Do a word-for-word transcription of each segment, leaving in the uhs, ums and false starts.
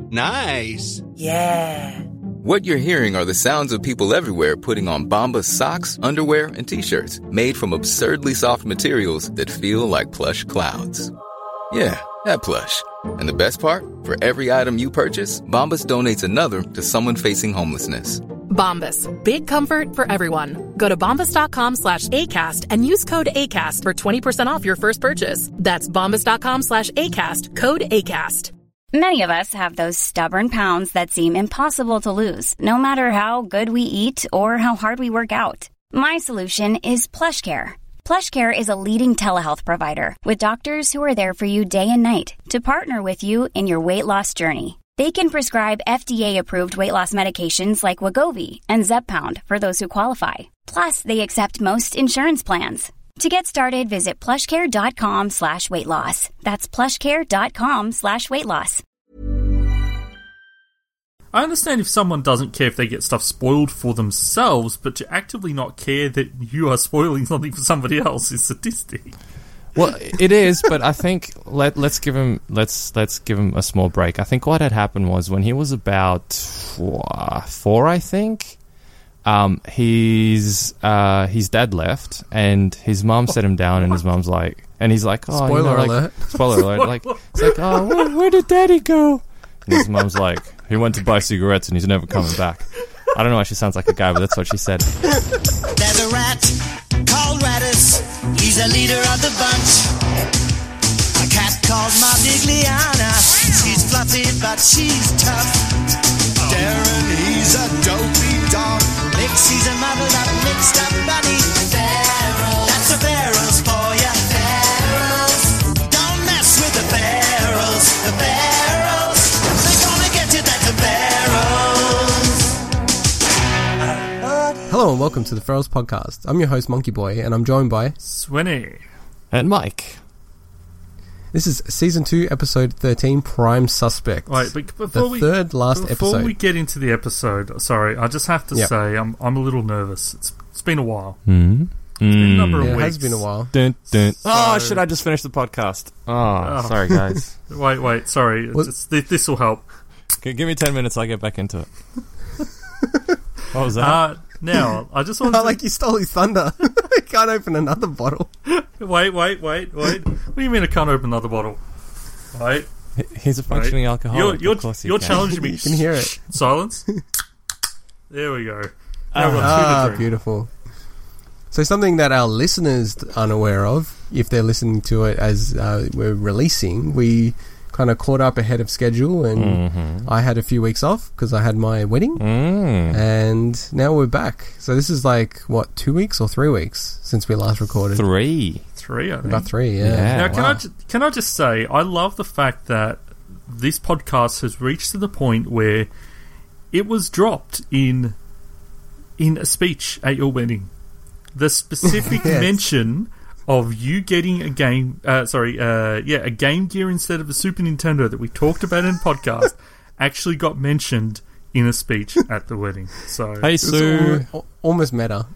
Nice. Yeah. What you're hearing are the sounds of people everywhere putting on Bombas socks, underwear, and T-shirts made from absurdly soft materials that feel like plush clouds. Yeah, that plush. And the best part? For every item you purchase, Bombas donates another to someone facing homelessness. Bombas. Big comfort for everyone. Go to bombas.com slash ACAST and use code ACAST for twenty percent off your first purchase. That's bombas.com slash ACAST. Code ACAST. Many of us have those stubborn pounds that seem impossible to lose, no matter how good we eat or how hard we work out. My solution is PlushCare. PlushCare is a leading telehealth provider with doctors who are there for you day and night to partner with you in your weight loss journey. They can prescribe F D A-approved weight loss medications like Wegovy and Zepbound for those who qualify. Plus, they accept most insurance plans. To get started, visit plushcare.com slash weight loss. That's plushcare.com slash weight loss. I understand if someone doesn't care if they get stuff spoiled for themselves, but to actively not care that you are spoiling something for somebody else is sadistic. Well, it is, but I think let let's give him let's let's give him a small break. I think what had happened was when he was about four, four I think. Um, his uh, his dad left, and his mum set him down, and his mum's like, and he's like, oh, spoiler you know, like, alert, spoiler alert, like, it's like, oh, where, where did Daddy go? And his mum's like, he went to buy cigarettes, and he's never coming back. I don't know why she sounds like a guy, but that's what she said. There's a rat called Radis. He's the leader of the bunch. A cat called Modigliana. She's fluffy, but she's tough. Darren, he's a dopey dog. Mixie's a muddled up, mixed up bunny. Pharaohs. That's the Pharaohs for ya. Pharaohs. Don't mess with the Pharaohs. The Pharaohs. They're gonna get you, that's the Pharaohs. Hello and welcome to the Pharaohs Podcast. I'm your host, Monkey Boy, and I'm joined by... Swinny. And Mike. This is Season two, Episode thirteen, Prime Suspect. Right, but before the we, third last before episode. Before we get into the episode, sorry, I just have to yep. say I'm I'm a little nervous. It's It's been a while. Mm-hmm. It's been a number of yeah, weeks. It has been a while. Dun, dun. So, oh, should I just finish the podcast? Oh, oh. Sorry, guys. wait, wait, sorry. This will help. Okay, give me ten minutes, I'll get back into it. What was that? Uh, now, I just want to... to... like you stole his thunder. I can't open another bottle. Wait, wait, wait, wait. What do you mean I can't open another bottle? Right. He's a functioning right. alcoholic. You're, of course you're can. challenging me. You can hear it. Silence. There we go. Now ah, beautiful. So something that our listeners aren't aware of, if they're listening to it as uh, we're releasing, we kind of caught up ahead of schedule, and mm-hmm. I had a few weeks off because I had my wedding, mm. and now we're back. So this is like, what, two weeks or three weeks since we last recorded? Three. Three, I think. About three, yeah. yeah. Now, can, wow. I ju- can I just say, I love the fact that this podcast has reached to the point where it was dropped in in a speech at your wedding. The specific yes. mention of you getting a game, uh, sorry, uh, yeah, a Game Gear instead of a Super Nintendo that we talked about in the podcast actually got mentioned in a speech at the wedding. So, hey, Sue. Almost, almost meta.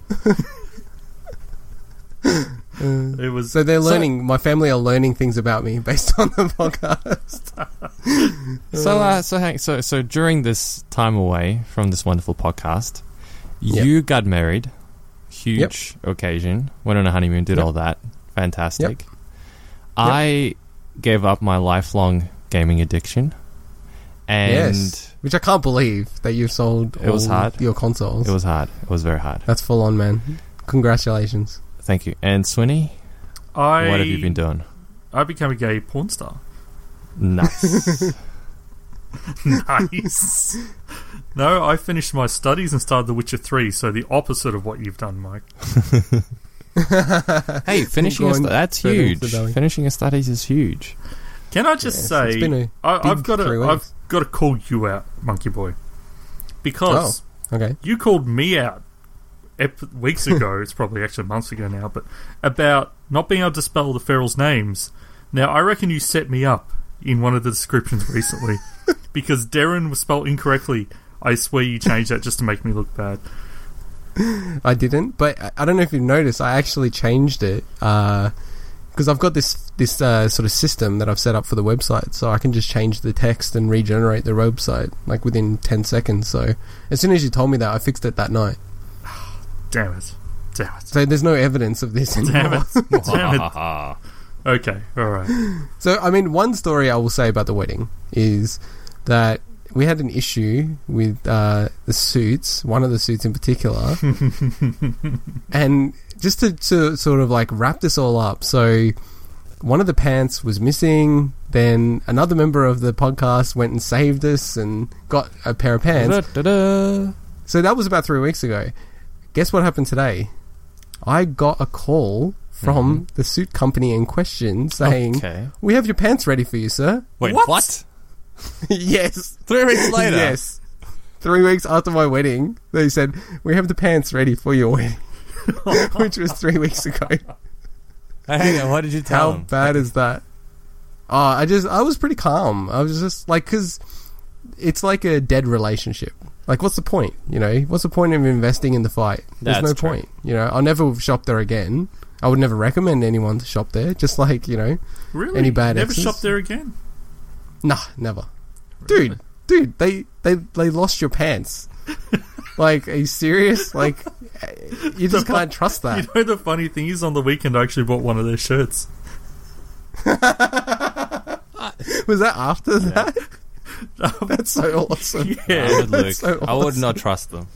It was so they're learning. So, my family are learning things about me based on the podcast. so, uh, so, hang, so, so during this time away from this wonderful podcast, yep. you got married. Huge yep. occasion. Went on a honeymoon. Did yep. all that. Fantastic. Yep. I yep. gave up my lifelong gaming addiction, and yes. which I can't believe that you sold. It was all hard. Your consoles. It was hard. It was very hard. That's full on, man. Congratulations. Thank you. And Swinny, I, what have you been doing? I became a gay porn star. Nice. Nice. No, I finished my studies and started The Witcher three, so the opposite of what you've done, Mike. Hey, finishing a stu- that's huge. Finishing your studies is huge. Can I just yes, say, it's been a I, I've got to, I've got to call you out, Monkey Boy, because oh, okay. you called me out ep- weeks ago. It's probably actually months ago now, but about not being able to spell the Ferals' names. Now, I reckon you set me up in one of the descriptions recently because Darren was spelled incorrectly. I swear you changed that just to make me look bad. I didn't, but I don't know if you've noticed, I actually changed it uh, because I've got this this uh, sort of system that I've set up for the website, so I can just change the text and regenerate the website like within ten seconds. So as soon as you told me that, I fixed it that night. Damn it. Damn it. So there's no evidence of this anymore. Damn it. Damn it. Okay, alright. So, I mean, one story I will say about the wedding is that we had an issue with uh, the suits, one of the suits in particular. And just to, to sort of like wrap this all up, so one of the pants was missing, then another member of the podcast went and saved us and got a pair of pants. Da-da-da. So that was about three weeks ago. Guess what happened today? I got a call from mm-hmm. the suit company in question saying, okay. we have your pants ready for you, sir. Wait, What? what? Yes. Three weeks later? Yes. Three weeks after my wedding, they said, we have the pants ready for your wedding. Which was three weeks ago. Hang on, what did you tell How them? bad is that? Oh, I just, I was pretty calm. I was just like, because it's like a dead relationship. Like, what's the point? You know, what's the point of investing in the fight? There's That's no true. point. You know, I'll never shop there again. I would never recommend anyone to shop there. Just like, you know, Really? any bad Never exes. shop there again? Nah, never. Really? Dude, dude, they, they, they lost your pants. Like, are you serious? Like, you just The can't fu- trust that. You know, the funny thing is, on the weekend I actually bought one of their shirts. Was that after that? That's so awesome. Yeah. I would, look, That's so I would awesome. not trust them.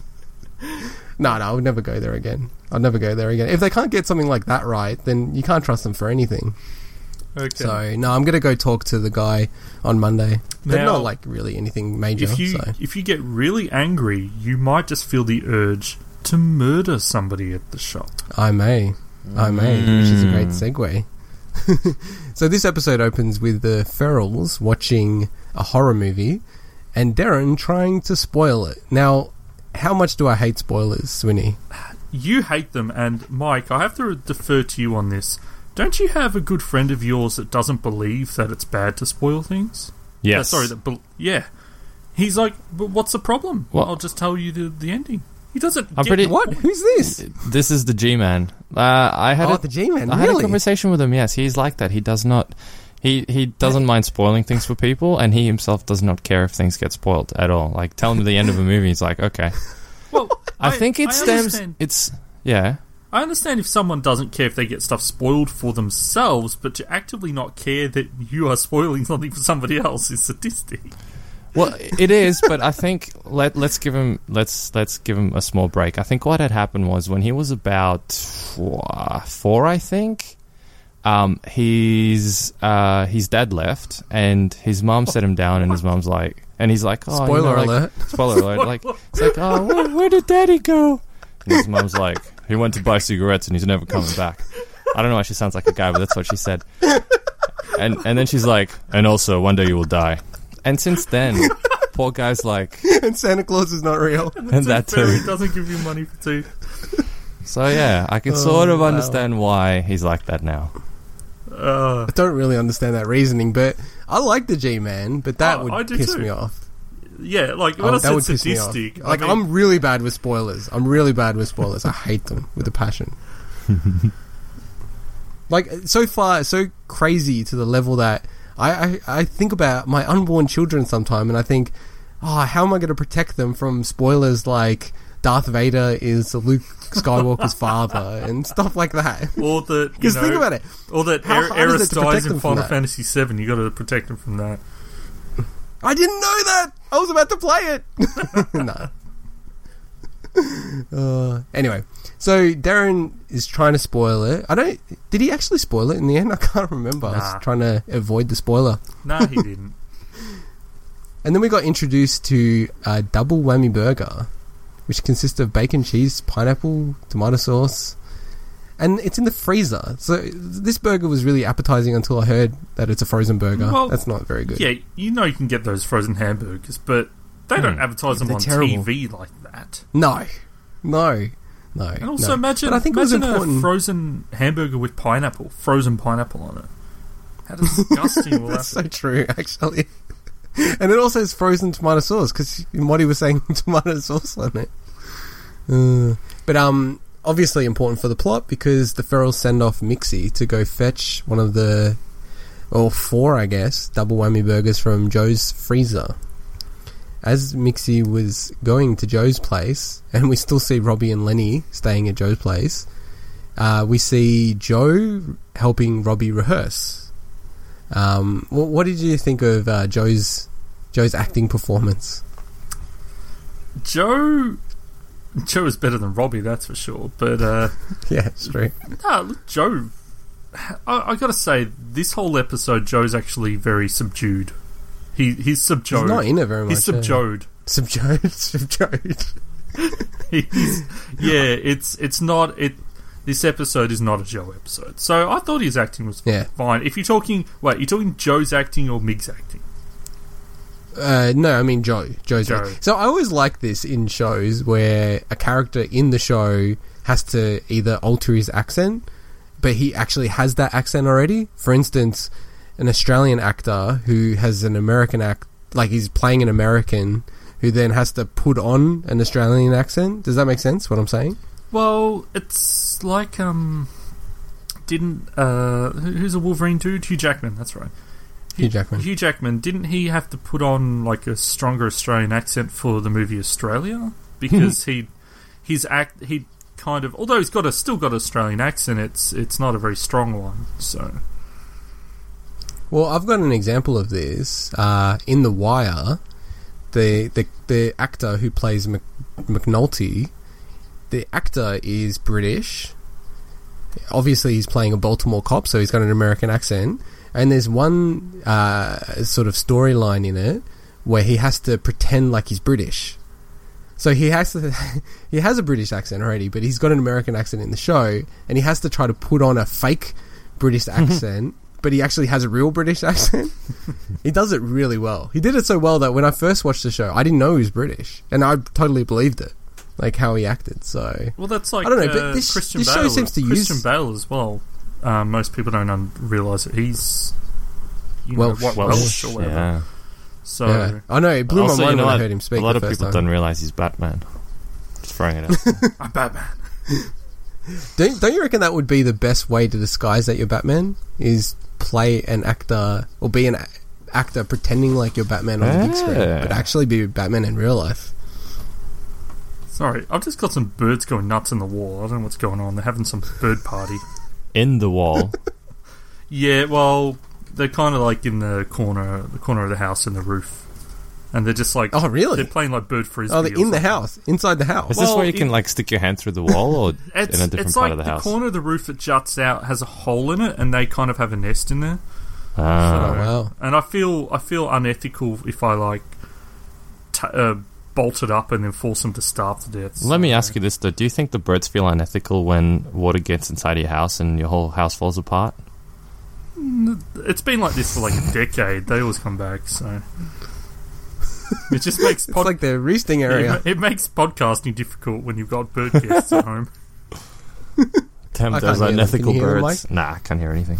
No, no, I would never go there again. I'll never go there again. If they can't get something like that right, then you can't trust them for anything. Okay. So, no, I'm going to go talk to the guy on Monday. But Now, not like really anything major. if you so. if you get really angry, you might just feel the urge to murder somebody at the shop. I may. I may, which is a great segue. So this episode opens with the Ferrells watching a horror movie and Darren trying to spoil it. Now, how much do I hate spoilers, Swinny? You hate them, and Mike, I have to defer to you on this. Don't you have a good friend of yours that doesn't believe that it's bad to spoil things? Yes. Uh, sorry, that. Be- yeah. He's like, but what's the problem? What? I'll just tell you the, the ending. He doesn't. I'm get- pretty- What? Who's this? This is the G-Man. Uh, I had Oh, a, the G-Man, I had a really? conversation with him, yes. He's like that. He does not... He, he doesn't mind spoiling things for people, and he himself does not care if things get spoiled at all. Like, tell him the end of a movie, he's like, okay. Well, I, think it I stems... understand- It's... Yeah. I understand if someone doesn't care if they get stuff spoiled for themselves, but to actively not care that you are spoiling something for somebody else is sadistic. Well, it is, but I think let let's give him let's let's give him a small break. I think what had happened was when he was about four, four I think, um, his uh, his dad left, and his mum set him down, and his mum's like, and he's like, oh, Spoiler you know, like- alert. spoiler alert, like it's like, oh, where, where did Daddy go? And his mum's like, he went to buy cigarettes, and he's never coming back. I don't know why she sounds like a guy, but that's what she said. And and then she's like, and also one day you will die. And since then, poor guy's like... And Santa Claus is not real. And that Fairy too. doesn't give you money for tea. So yeah, I can Oh, sort of wow. understand why he's like that now. Uh, I don't really understand that reasoning, but I like the G-Man, but that Oh, would I do piss too. me off. yeah, like when Oh, I that said would piss me off. sadistic, Like, I mean, I'm really bad with spoilers. I'm really bad with spoilers. I hate them with a passion. Like, so far, so crazy to the level that I, I, I think about my unborn children sometime, and I think, oh, how am I going to protect them from spoilers like Darth Vader is Luke Skywalker's father and stuff like that? or that you Because know, think about it. or that How Er- hard is Eris it to protect dies them in from Final that? Fantasy seven. You got to protect him from that. I didn't know that. I was about to play it. no. Uh, anyway, so Darren is trying to spoil it. I don't. Did he actually spoil it in the end? I can't remember. I Nah. was trying to avoid the spoiler. No, he didn't. And then we got introduced to a double whammy burger, which consists of bacon, cheese, pineapple, tomato sauce, and it's in the freezer. So this burger was really appetizing until I heard that it's a frozen burger. Well, That's not very good. Yeah, you know you can get those frozen hamburgers, but they don't advertise them They're on terrible. T V like that. No, no, no. And also no. imagine, But I think it was imagine important. a frozen hamburger with pineapple, frozen pineapple on it. How disgusting will that That's be? so true, actually. And it also has frozen tomato sauce because Moddy was saying tomato sauce on it. Uh, but um, obviously important for the plot because the Ferrells send off Mixie to go fetch one of the, or four, I guess, double whammy burgers from Joe's freezer. As Mixie was going to Joe's place, and we still see Robbie and Lenny staying at Joe's place, uh, we see Joe helping Robbie rehearse. Um, what, what did you think of uh, Joe's Joe's acting performance? Joe, Joe is better than Robbie, that's for sure. But uh, yeah, it's true. No, look, Joe. I, I got to say, this whole episode, Joe's actually very subdued. He he's subdued. He's not in it very much. He's subdued. Yeah. Subdued. Subdued. he's, yeah, it's it's not it. This episode is not a Joe episode. So I thought his acting was yeah. fine. If you're talking, wait, you're talking Joe's acting or Mig's acting? Uh, no, I mean Joe. Joe's Joe. Acting. So I always like this in shows where a character in the show has to either alter his accent, but he actually has that accent already. For instance, an Australian actor who has an American act, like he's playing an American, who then has to put on an Australian accent. Does that make sense? What I'm saying? Well, it's like um, didn't uh, who's a Wolverine dude? Hugh Jackman. That's right. Hugh Jackman. Hugh Jackman. Didn't he have to put on like a stronger Australian accent for the movie Australia? Because he, his act, he kind of, although he's got a still got an Australian accent, it's it's not a very strong one. So. Well, I've got an example of this uh, in The Wire. The, the the actor who plays Mc, McNulty, the actor is British. Obviously, he's playing a Baltimore cop, so he's got an American accent. And there's one uh, sort of storyline in it where he has to pretend like he's British. So he has to, he has a British accent already, but he's got an American accent in the show, and he has to try to put on a fake British accent. But he actually has a real British accent. He does it really well. He did it so well that when I first watched the show, I didn't know he was British, and I totally believed it, like how he acted. So well, that's like I don't know, uh, but this, Christian this Bale, show seems to Christian use Bale as well. Um, most people don't un- realise that he's you Welsh, know, what, Welsh, Welsh or whatever. Yeah. So yeah. I know it blew also, my mind you know when what? I heard him speak. A lot the of first people time. don't realise he's Batman. Just throwing it out. I'm Batman. Don't, don't you reckon that would be the best way to disguise that you're Batman? Is play an actor or be an a- actor pretending like you're Batman on the big screen, Yeah. but actually be Batman in real life. Sorry, I've just got some birds going nuts in the wall. I don't know what's going on. They're having some bird party. In the wall. Yeah, well, they're kind of like in the corner, the corner of the house in the roof, and they're just like, Oh, really? They're playing like bird frisbee. Oh, they're or in the something. house, inside the house. Is this Well, where you can it- like stick your hand through the wall, or It's, in a different it's part like of the the house? corner of the roof that juts out has a hole in it, and they kind of have a nest in there. Ah. Oh, wow. And I feel I feel unethical if I like t- uh, bolt it up and then force them to starve to death. Let me ask you this though: do you think the birds feel unethical when water gets inside your house and your whole house falls apart? It's been like this for like a decade. They always come back, so it just makes It's like the roosting area. It, it makes podcasting difficult when you've got bird guests at home. Damn I those can't hear them. unethical Can you hear them, birds. Nah, I can't hear anything.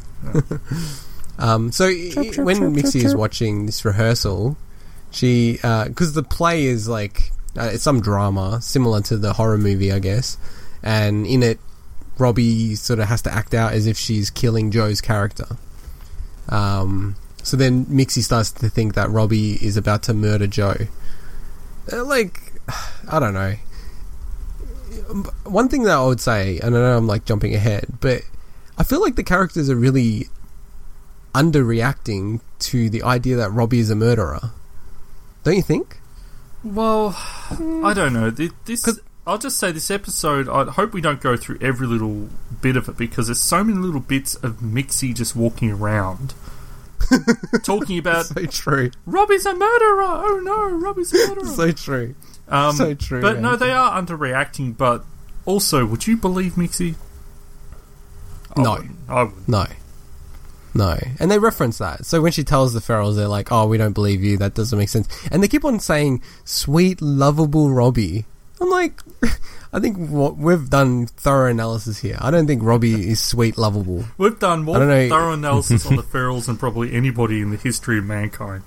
Um, so i- Chirp, chirp, when chirp, Mixie chirp, is chirp. watching this rehearsal, she because the play is like uh, it's some drama similar to the horror movie, I guess, and in it, Robbie sort of has to act out as if she's killing Joe's character. Um, so then Mixie starts to think that Robbie is about to murder Joe. Uh, like, I don't know. One thing that I would say, and I know I'm like jumping ahead, but I feel like the characters are really underreacting to the idea that Robbie is a murderer. Don't you think? Well, I don't know. Th- This, I'll just say this episode, I hope we don't go through every little bit of it because there's so many little bits of Mixie just walking around talking about So true. Robbie's a murderer. Oh no, Robbie's a murderer. So true. um, so true, But no, man. they are underreacting. But also, would you believe Mixie? I No. wouldn't. I would. No. No. And they reference that. So when she tells the Ferrells, they're like, oh, we don't believe you. That doesn't make sense. And they keep on saying, sweet, lovable Robbie. I'm like, I think what we've done thorough analysis here. I don't think Robbie is sweet, lovable. We've done more I don't know. thorough analysis on the Ferrells than probably anybody in the history of mankind.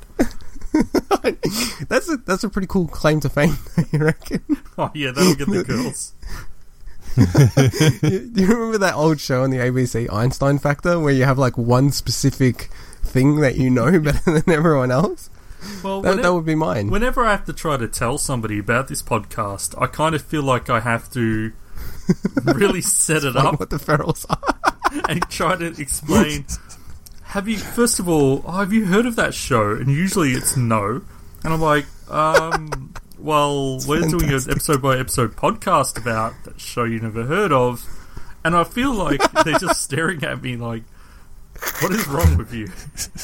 That's a, that's a pretty cool claim to fame, you reckon? Oh yeah, that'll get the girls. you, do you remember that old show on the A B C, Einstein Factor, where you have like one specific thing that you know better than everyone else? Well, that, whenever, that would be mine. Whenever I have to try to tell somebody about this podcast, I kind of feel like I have to really set it up. What the ferals are. And try to explain. Have you, first of all, oh, have you heard of that show? And usually it's no. And I'm like, um, well, it's we're fantastic. doing an episode by episode podcast about that show you never heard of. And I feel like they're just staring at me like, what is wrong with you?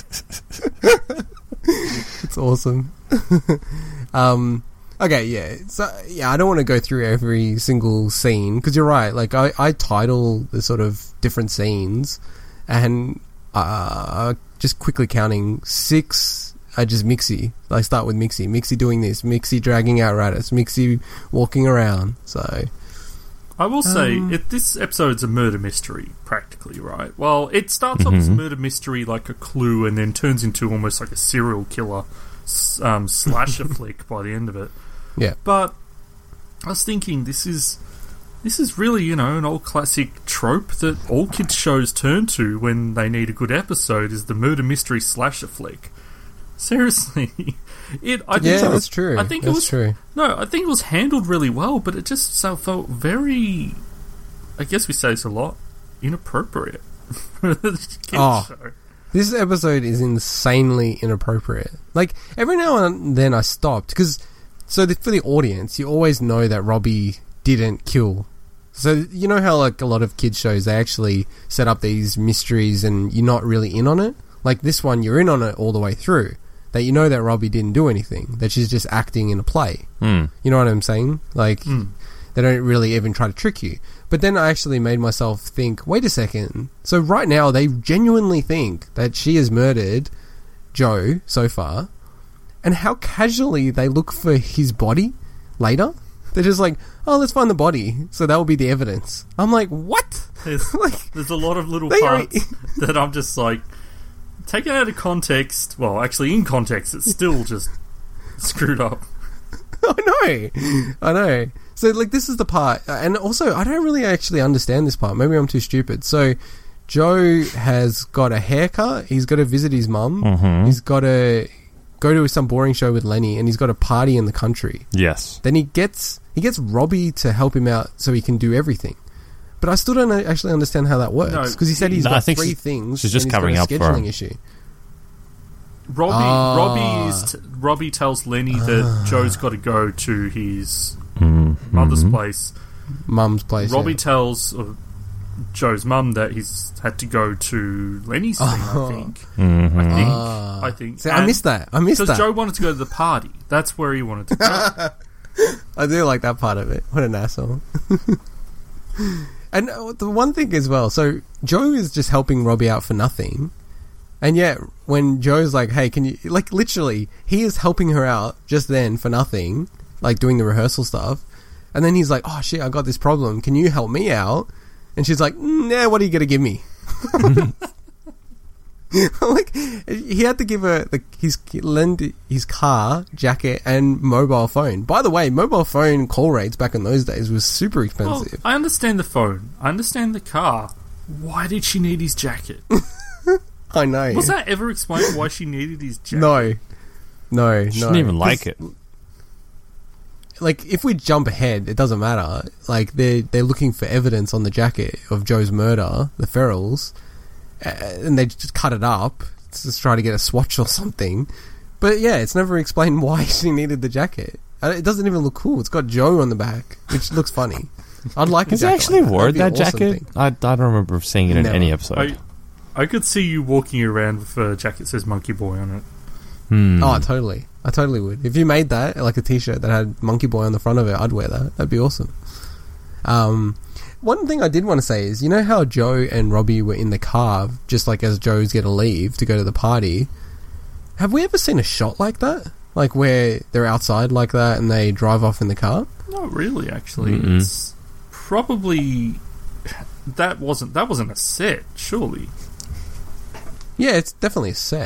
It's awesome. um, okay, yeah. So, yeah, I don't want to go through every single scene, because you're right. Like, I, I title the sort of different scenes, and uh, just quickly counting, six are just Mixie. I start with Mixie. Mixie doing this. Mixie dragging out Raditz. Mixie walking around. So... I will say, um, if this episode's a murder mystery, practically, right? Well, it starts mm-hmm. off as a murder mystery, like a clue, and then turns into almost like a serial killer um, slasher flick by the end of it. Yeah. But I was thinking, this is this is really, you know, an old classic trope that all kids' shows turn to when they need a good episode, is the murder mystery slasher flick. Seriously. It, I yeah, think that's true. I think that's it was true. No, I think it was handled really well, but it just so felt very. I guess we say this a lot. Inappropriate. For the kids oh, show. This episode is insanely inappropriate. Like every now and then I stopped because, so the, for the audience, you always know that Robbie didn't kill. So you know how like a lot of kids shows, they actually set up these mysteries and you're not really in on it. Like this one, you're in on it all the way through. That you know that Robbie didn't do anything. That she's just acting in a play. Mm. You know what I'm saying? Like, mm. they don't really even try to trick you. But then I actually made myself think, wait a second. So right now, they genuinely think that she has murdered Joe so far. And how casually they look for his body later. They're just like, oh, let's find the body. So that will be the evidence. I'm like, what? There's, like, there's a lot of little they parts are... that I'm just like... Taken out of context, well, actually in context, it's still just screwed up. I know, I know. So, like, this is the part, and also, I don't really actually understand this part. Maybe I'm too stupid. So, Joe has got a haircut. He's got to visit his mum. Mm-hmm. He's got to go to some boring show with Lenny, and he's got a party in the country. Yes. Then he gets he gets Robbie to help him out so he can do everything. But I still don't actually understand how that works, because No, he said he's no, I got think three she- things. she's just and he's covering got a up for scheduling him. issue. Robbie, Ah. Robbie is t- Robbie tells Lenny that Joe's got to go to his Mm-hmm. mother's place. Mum's place. Robbie yeah. tells uh, Joe's mum that he's had to go to Lenny's thing. Oh. I think. Mm-hmm. I think. Ah. I think. See, I And- missed that. I missed Because that. Joe wanted to go to the party. That's where he wanted to go. I do like that part of it. What an asshole. And uh, the one thing as well, so Joe is just helping Robbie out for nothing. And yet, when Joe's like, hey, can you... Like, literally, he is helping her out just then for nothing, like doing the rehearsal stuff. And then he's like, oh, shit, I got this problem. Can you help me out? And she's like, nah, what are you going to give me? Like, he had to give her the, his lend his car, jacket, and mobile phone. By the way, mobile phone call rates back in those days was super Well, expensive. I understand the phone. I understand the car. Why did she need his jacket? I know. Was that ever explained why she needed his jacket? No. No, She no. didn't even like it. Like, if we jump ahead, it doesn't matter. Like, they're, they're looking for evidence on the jacket of Joe's murder, the Ferrells, uh, and they just cut it up to just try to get a swatch or something. But yeah, it's never explained why she needed the jacket. Uh, It doesn't even look cool. It's got Joe on the back, which looks funny. I'd like a Has he jacket actually like that. wore That'd be that an awesome jacket? thing. I, I don't remember seeing it in Never. any episode. I, I could see you walking around with a jacket that says Monkey Boy on it. Hmm. Oh, totally. I totally would. If you made that, like a t-shirt that had Monkey Boy on the front of it, I'd wear that. That'd be awesome. Um, one thing I did want to say is, you know how Joe and Robbie were in the car, just like as Joe's going to leave to go to the party? Have we ever seen a shot like that? Like where they're outside like that and they drive off in the car? Not really, actually. Mm-mm. It's probably that wasn't that wasn't a set, surely. Yeah, it's definitely a set.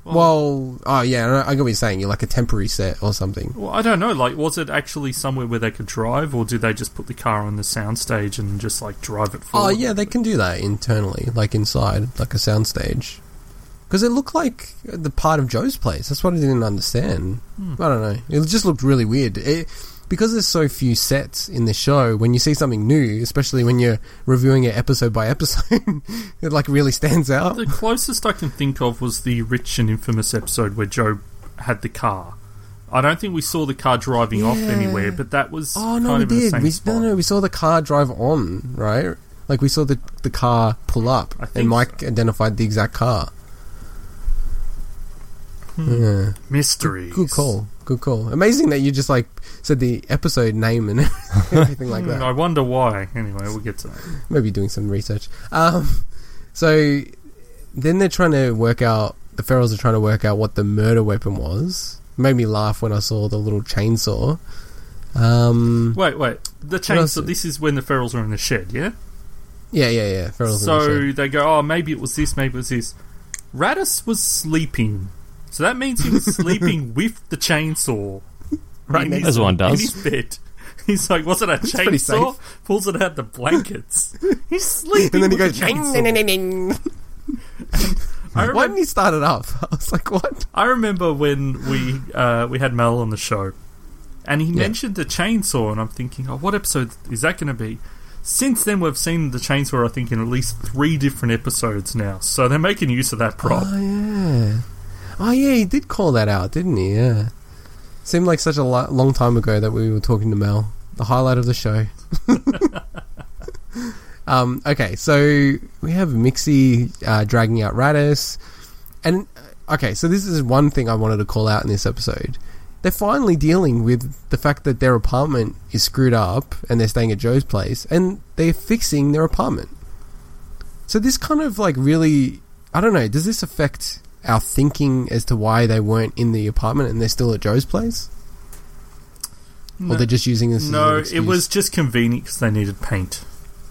Well, well, oh yeah, I get what you're saying. You're like a temporary set or something. Well, I don't know. Like, was it actually somewhere where they could drive, or did they just put the car on the soundstage and just like drive it forward? Oh yeah, they can do that internally, like inside, like a soundstage. Because it looked like the part of Joe's place. That's what I didn't understand. Hmm. I don't know. It just looked really weird. It, because there's so few sets in the show, when you see something new, especially when you're reviewing it episode by episode, it like really stands out. The closest I can think of was the rich and infamous episode where Joe had the car. I don't think we saw the car driving yeah. off anywhere, but that was oh, no, kind we of in did. the same we, spot. No, no, we saw the car drive on, right? Like we saw the, the car pull up, and Mike so. identified the exact car. Hmm. Yeah. Mysteries. Good, good call. Good call. Amazing that you just like said the episode name and everything like that. I wonder why. Anyway, we'll get to that. Maybe doing some research. Um, so then they're trying to work out, the Ferrells are trying to work out what the murder weapon was. Made me laugh when I saw the little chainsaw. Um, wait, wait. The chainsaw, this is when the Ferrells are in the shed, yeah? Yeah, yeah, yeah. Ferrells so in the shed. They go, oh, maybe it was this, maybe it was this. Radice was sleeping. So that means he was sleeping with the chainsaw. Right next as one does. In his bed. He's like, was it a It's chainsaw? Pulls it out the blankets. He's sleeping and then he with goes, the chainsaw. ding, ding, ding, ding. I remember, Why didn't he start it up? I was like, what? I remember when we uh, we had Mel on the show, and he Yeah. mentioned the chainsaw, and I'm thinking, oh, what episode is that going to be? Since then, we've seen the chainsaw, I think, in at least three different episodes now. So they're making use of that prop. Oh, yeah. Oh, yeah, he did call that out, didn't he? Yeah. Seemed like such a lo- long time ago that we were talking to Mel. The highlight of the show. um, okay, so we have Mixie uh, dragging out Radice. And, okay, so this is one thing I wanted to call out in this episode. They're finally dealing with the fact that their apartment is screwed up and they're staying at Joe's place, and they're fixing their apartment. So this kind of, like, really... I don't know, does this affect our thinking as to why they weren't in the apartment and they're still at Joe's place? No, or they're just using this no, as an it was just convenient because they needed paint.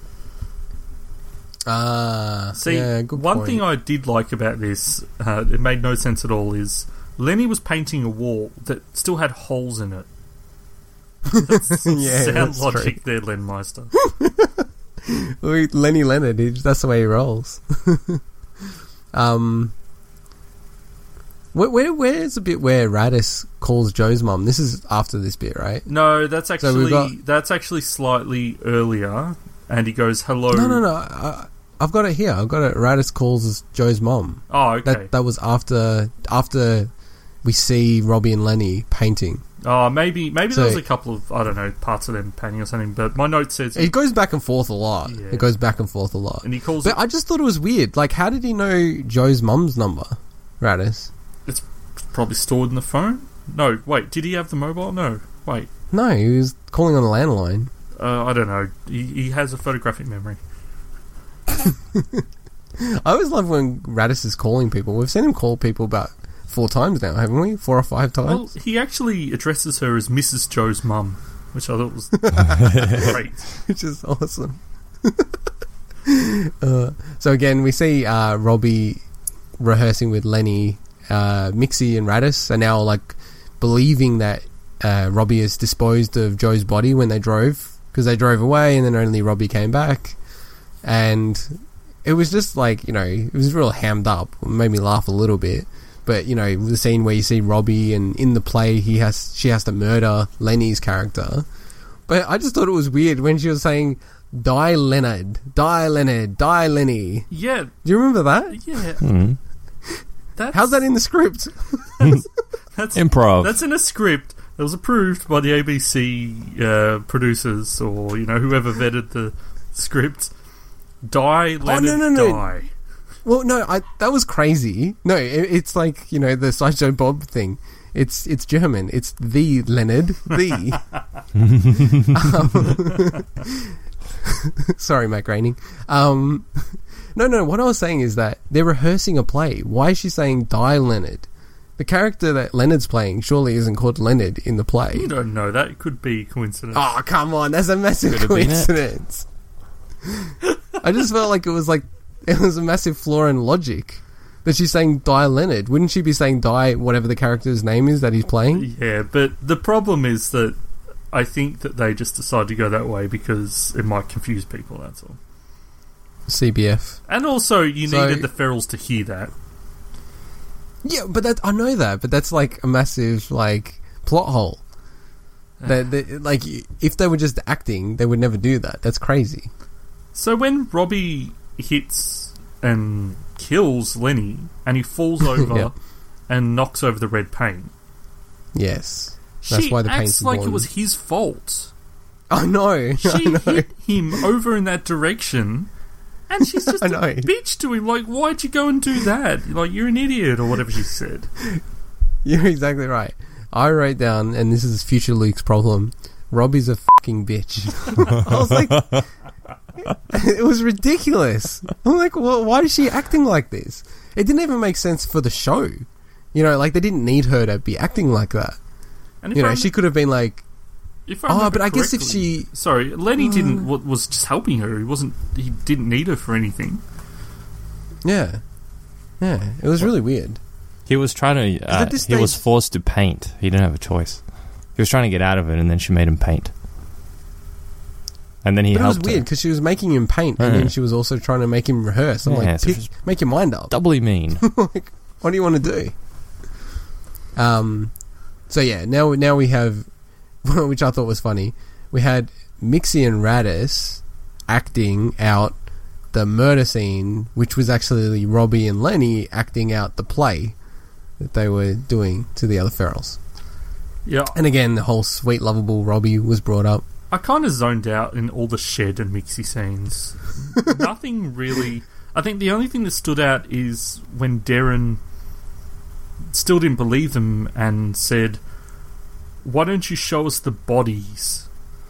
Ah, See, yeah, good one point. thing I did like about this, uh, it made no sense at all, is Lenny was painting a wall that still had holes in it. That's Yeah, sound that's logic there, Len Meister. Lenny Leonard, he, that's the way he rolls. um, where, where where's the bit where Radice calls Joe's mum? This is after this bit, right? No, that's So actually we've got- that's actually slightly earlier, and he goes, hello. No, no, no. I, I've got it here. I've got it. Radice calls Joe's mum. Oh, okay. That that was after after we see Robbie and Lenny painting. Oh, maybe maybe So- there was a couple of, I don't know, parts of them painting or something, but my note says... It goes back and forth a lot. Yeah. It goes back and forth a lot. And he calls But it... I just thought it was weird. Like, how did he know Joe's mum's number, Radice? It's probably stored in the phone? No, wait, did he have the mobile? No, wait. No, he was calling on the landline. Uh, I don't know. He, he has a photographic memory. I always love when Radice is calling people. We've seen him call people about four times now, haven't we? Four or five Well, times. he actually addresses her as Missus Joe's mum, which I thought was great. Which is awesome. uh, so again, we see uh, Robbie rehearsing with Lenny. Uh, Mixie and Radice are now like believing that uh, Robbie has disposed of Joe's body when they drove, because they drove away and then only Robbie came back. And it was just like, you know, it was real hammed up. It made me laugh a little bit. But, you know, the scene where you see Robbie and in the play he has she has to murder Lenny's character. But I just thought it was weird when she was saying, die Leonard, die Leonard, die Lenny. Yeah. Do you remember that? Yeah. Mm. That's, How's that in the script? that's, that's Improv. That's in a script that was approved by the A B C uh, producers, or, you know, whoever vetted the script. Die, Leonard, no, no, no. die. Well, no, I, that was crazy. No, it, it's like, you know, the Sideshow Bob thing. It's it's German. It's the Leonard. The. um, sorry, Matt Groening. Um, no, no, what I was saying is that they're rehearsing a play. Why is she saying die Leonard? The character that Leonard's playing surely isn't called Leonard in the play. You don't know. That could be coincidence. Oh, come on. That's a massive Could have been it. coincidence. I just felt like it was like it was a massive flaw in logic. But she's saying Die Leonard. Wouldn't she be saying Die whatever the character's name is that he's playing? Yeah, but the problem is that I think that they just decided to go that way because it might confuse people, that's all. C B F. And also, you So- needed the Ferals to hear that. Yeah, but that, I know that, but that's like a massive, like, plot hole. That, that, like, if they were just acting, they would never do that. That's crazy. So when Robbie hits and kills Lenny, and he falls over Yeah. and knocks over the red paint, Yes. That's she why the paint's acts like born. it was his fault. I know. She I know. hit him over in that direction, and she's just I a know. bitch to him. Like, why'd you go and do that? Like, you're an idiot, or whatever she said. You're exactly right. I wrote down, and this is future Luke's problem, Robbie's a fucking bitch. I was like, it was ridiculous. I'm like, well, why is she acting like this? It didn't even make sense for the show. You know, like, they didn't need her to be acting like that. And if You I know, rem- she could have been like, if I oh, remember but I guess if correctly- she... Sorry, Lenny didn't wa- was just helping her. He wasn't. He didn't need her for anything. Yeah. Yeah, it was really weird. He was trying to. Uh, at this he was stage- forced to paint. He didn't have a choice. He was trying to get out of it, and then she made him paint. And then he But it was helped weird her. because she was making him paint, and Mm. then she was also trying to make him rehearse. I'm Yeah, like, so pick, just- make your mind up. Doubly mean. Like, what do you want to do? Um, so yeah, now now we have, which I thought was funny. We had Mixie and Radis acting out the murder scene, which was actually Robbie and Lenny acting out the play that they were doing to the other Ferals. Yeah, And again, the whole sweet, lovable Robbie was brought up. I kind of zoned out in all the shed and mixie scenes. Nothing really. I think the only thing that stood out is when Darren still didn't believe them and said, "Why don't you show us the bodies?"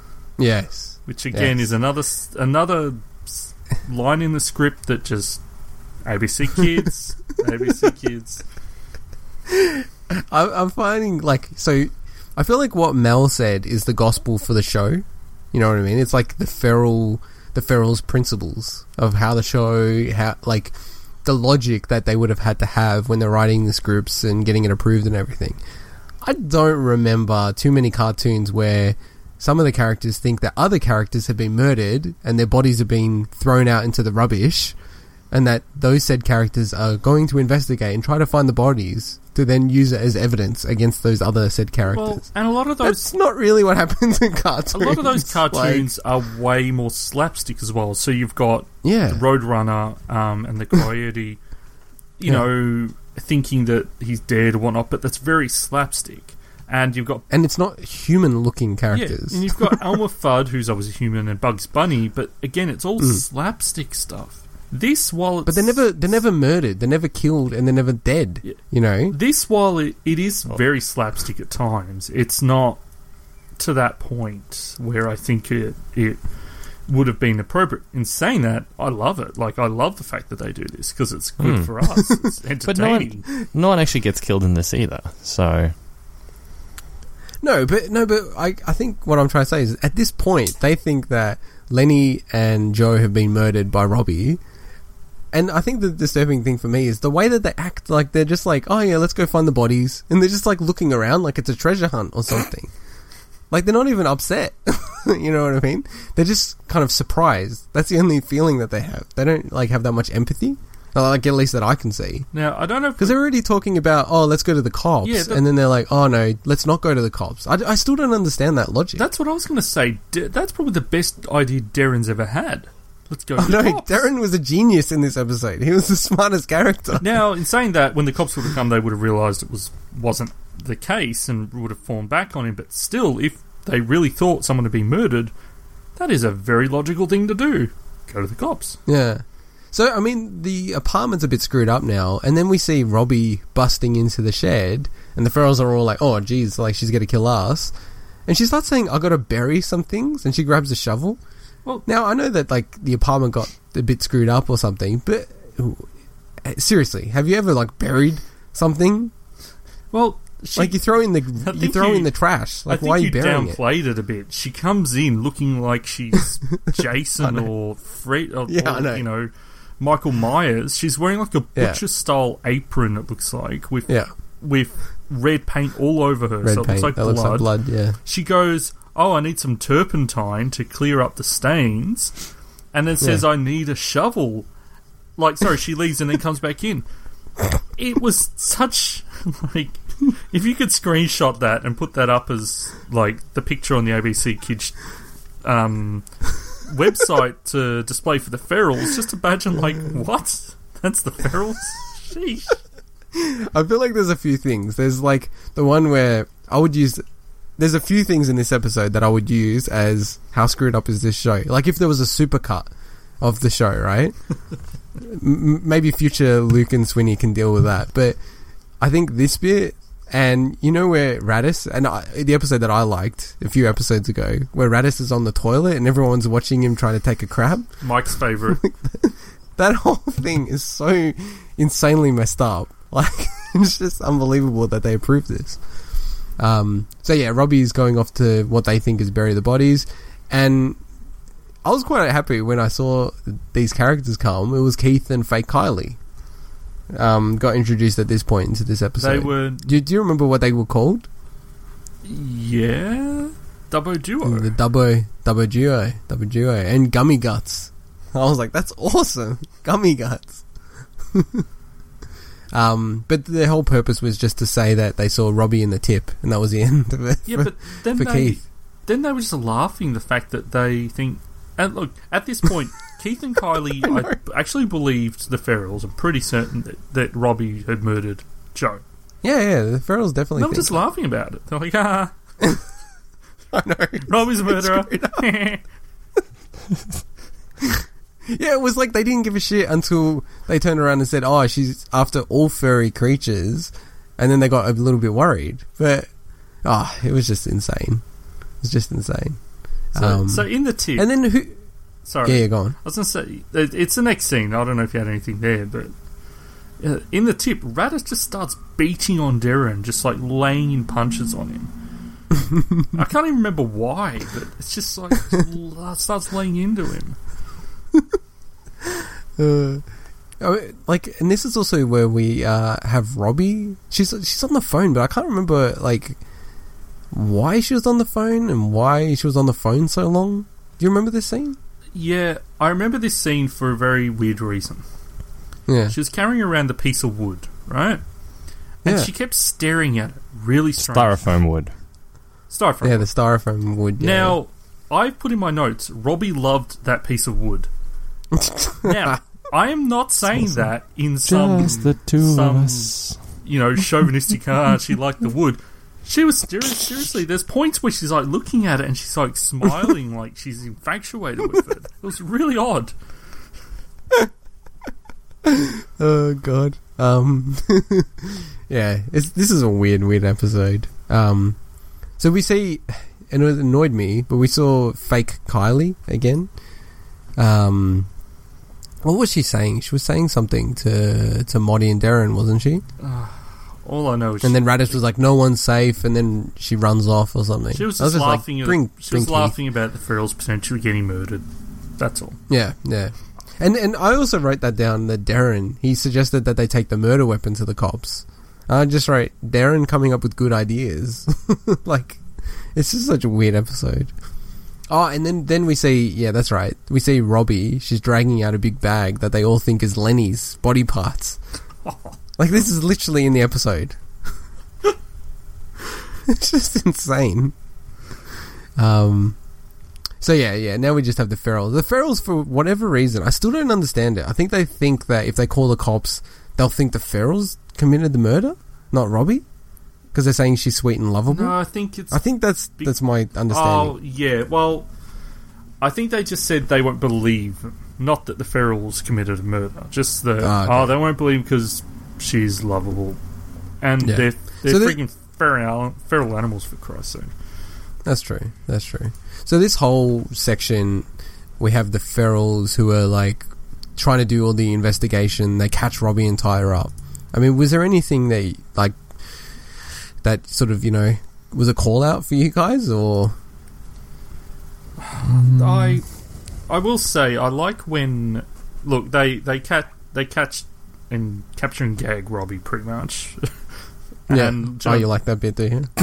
Yes. Which again Yes. is another s- another s- line in the script that just A B C Kids, A B C Kids. I, I'm finding, like, so I feel like what Mel said is the gospel for the show. You know what I mean? It's like the feral, the feral's principles of how the show, how, like, the logic that they would have had to have when they're writing the scripts and getting it approved and everything. I don't remember too many cartoons where some of the characters think that other characters have been murdered and their bodies have been thrown out into the rubbish, and that those said characters are going to investigate and try to find the bodies to then use it as evidence against those other said characters. Well, and a lot of those That's not really what happens in cartoons. a lot of those Like, cartoons are way more slapstick as well. So you've got yeah. the Roadrunner um, and the Coyote, you Yeah. know, thinking that he's dead or whatnot, but that's very slapstick. And you've got And it's not human-looking yeah, characters. and you've got Elmer Fudd, who's obviously human, and Bugs Bunny, but again, it's all Mm. slapstick stuff. This, while it's, But they're never they're never murdered. They're never killed, and they're never dead. Yeah. You know. This, while it, it is very slapstick at times, it's not to that point where I think it it would have been appropriate. In saying that, I love it. Like, I love the fact that they do this because it's good Mm. for us. It's But no entertaining. one, no one actually gets killed in this either. So No, but no, but I I think what I'm trying to say is at this point they think that Lenny and Joe have been murdered by Robbie. And I think the disturbing thing for me is the way that they act. Like, they're just like, oh yeah, let's go find the bodies. And they're just like looking around like it's a treasure hunt or something. Like, they're not even upset. You know what I mean? They're just kind of surprised. That's the only feeling that they have. They don't like have that much empathy. Like, at least that I can see. Now, I don't know if Because they're already talking about, oh, let's go to the cops. Yeah, that- and then they're like, oh no, let's not go to the cops. I, I still don't understand that logic. that's what I was going to say. D- that's probably the best idea Darren's ever had. Let's go. Oh, to the no, cops. Darren was a genius in this episode. He was the smartest character. Now, in saying that, when the cops would have come, they would have realised it was wasn't the case and would have fallen back on him. But still, if they really thought someone had been murdered, that is a very logical thing to do. Go to the cops. Yeah. So, I mean, the apartment's a bit screwed up now, and then we see Robbie busting into the shed, and the Ferals are all like, oh, geez, like, she's going to kill us. And she starts saying, I got to bury some things, and she grabs a shovel. Well, Now, I know that, like, the apartment got a bit screwed up or something, but seriously, have you ever, like, buried something? well, she, Like, you throw in the I you think throw you- in the trash. I Like, think why are you you burying it? downplayed it? a bit. She comes in looking like she's Jason or Fred, or, Yeah, or, I know. you know, Michael Myers. She's wearing like a Yeah. butcher-style apron, it looks like, with Yeah. with red paint all over her. Red so it paint. looks like that blood. looks like blood, yeah. She goes, oh, I need some turpentine to clear up the stains, and then says, Yeah. I need a shovel. Like, sorry, she leaves and then comes back in. It was such, like, if you could screenshot that and put that up as, like, the picture on the A B C Kids um, website to display for the Ferals, just imagine, like, what? That's the Ferals? Sheesh. I feel like there's a few things. There's like the one where I would use. There's a few things in this episode that I would use as how screwed up is this show. Like if there was a supercut of the show, right? M- maybe future Luke and Sweeney can deal with that. But I think this bit, and you know where Radis, and I, the episode that I liked a few episodes ago, where Radis is on the toilet and everyone's watching him trying to take a crap. Mike's favourite. That whole thing is so insanely messed up. Like, it's just unbelievable that they approved this. Um, so yeah, Robbie's going off to what they think is bury the bodies, and I was quite happy when I saw these characters come. It was Keith and fake Kylie. Um, got introduced at this point into this episode. They were... Do, do you remember what they were called? Yeah? Dubbo Duo. The Dubbo, Dubbo Duo, Dubbo Duo, and Gummy Guts. I was like, that's awesome, Gummy Guts. Um, but the whole purpose was just to say that they saw Robbie in the tip, and that was the end of it. Yeah, for, but then for they, Keith. then they were just laughing the fact that they think... And look, at this point, Keith and Kylie I I actually believed the Ferals. I'm pretty certain that, that Robbie had murdered Joe. Yeah, yeah, the Ferals definitely They were think just so. laughing about it. They're like, ah, I know. Robbie's a murderer. Yeah, it was like they didn't give a shit until they turned around and said, oh, she's after all furry creatures, and then they got a little bit worried. But, oh, it was just insane. It was just insane. So, Um, so in the tip... and then who... Sorry. Yeah, yeah, go on. I was going to say, it- it's the next scene. I don't know if you had anything there, but... Uh, in the tip, Radis just starts beating on Darren, just like laying in punches on him. I can't even remember why, but it's just like starts laying into him. Uh, oh, like, and this is also where we uh, have Robbie. She's she's on the phone, but I can't remember like why she was on the phone and why she was on the phone so long. Do you remember this scene? Yeah, I remember this scene for a very weird reason. Yeah, She was carrying around the piece of wood, right? And Yeah. she kept staring at it, really strange. Styrofoam wood. Styrofoam. yeah, the styrofoam wood. Yeah. Now, I've put in my notes, Robbie loved that piece of wood. Now, I am not saying that in some, Just the two some of us. you know, chauvinistic, ah, she liked the wood. She was serious, seriously, there's points where she's like looking at it and she's like smiling like she's infatuated with it. It was really odd. Oh god. Um. yeah, it's, this is a weird, weird episode. Um. So we see, and it annoyed me, but we saw fake Kylie again. Um. What was she saying? She was saying something to to Moddy and Darren, wasn't she? All I know is And she, then Radis was like, "No one's safe," and then she runs off or something. she was I just like, laughing at, bring, she bring was Keith. laughing about the Ferals potentially getting murdered. That's all. Yeah, yeah. And and I also wrote that down that Darren, he suggested that they take the murder weapon to the cops. I just wrote, Darren coming up with good ideas. Like, it's just such a weird episode. Oh, and then, then we see, yeah, that's right. We see Robbie, she's dragging out a big bag that they all think is Lenny's body parts. Like, this is literally in the episode. It's just insane. Um... So yeah, yeah, now we just have the Ferals. The Ferals, for whatever reason, I still don't understand it. I think they think that if they call the cops, they'll think the Ferals committed the murder, not Robbie, because they're saying she's sweet and lovable. No, I think it's... I think that's be- that's my Oh, understanding. yeah, well, I think they just said they won't believe, not that the Ferals committed a murder, just that, Ah, okay. oh, they won't believe because she's lovable. And Yeah. they're, they're So they- freaking feral, feral animals, for Christ's sake. That's true. That's true. So this whole section, we have the Ferals who are like trying to do all the investigation. They catch Robbie and tie her up. I mean, was there anything that like that sort of, you know, was a call out for you guys, or? I I will say I like when look, they they catch they catch and capture and gag Robbie pretty much. Yeah. And oh, you like that bit, do you?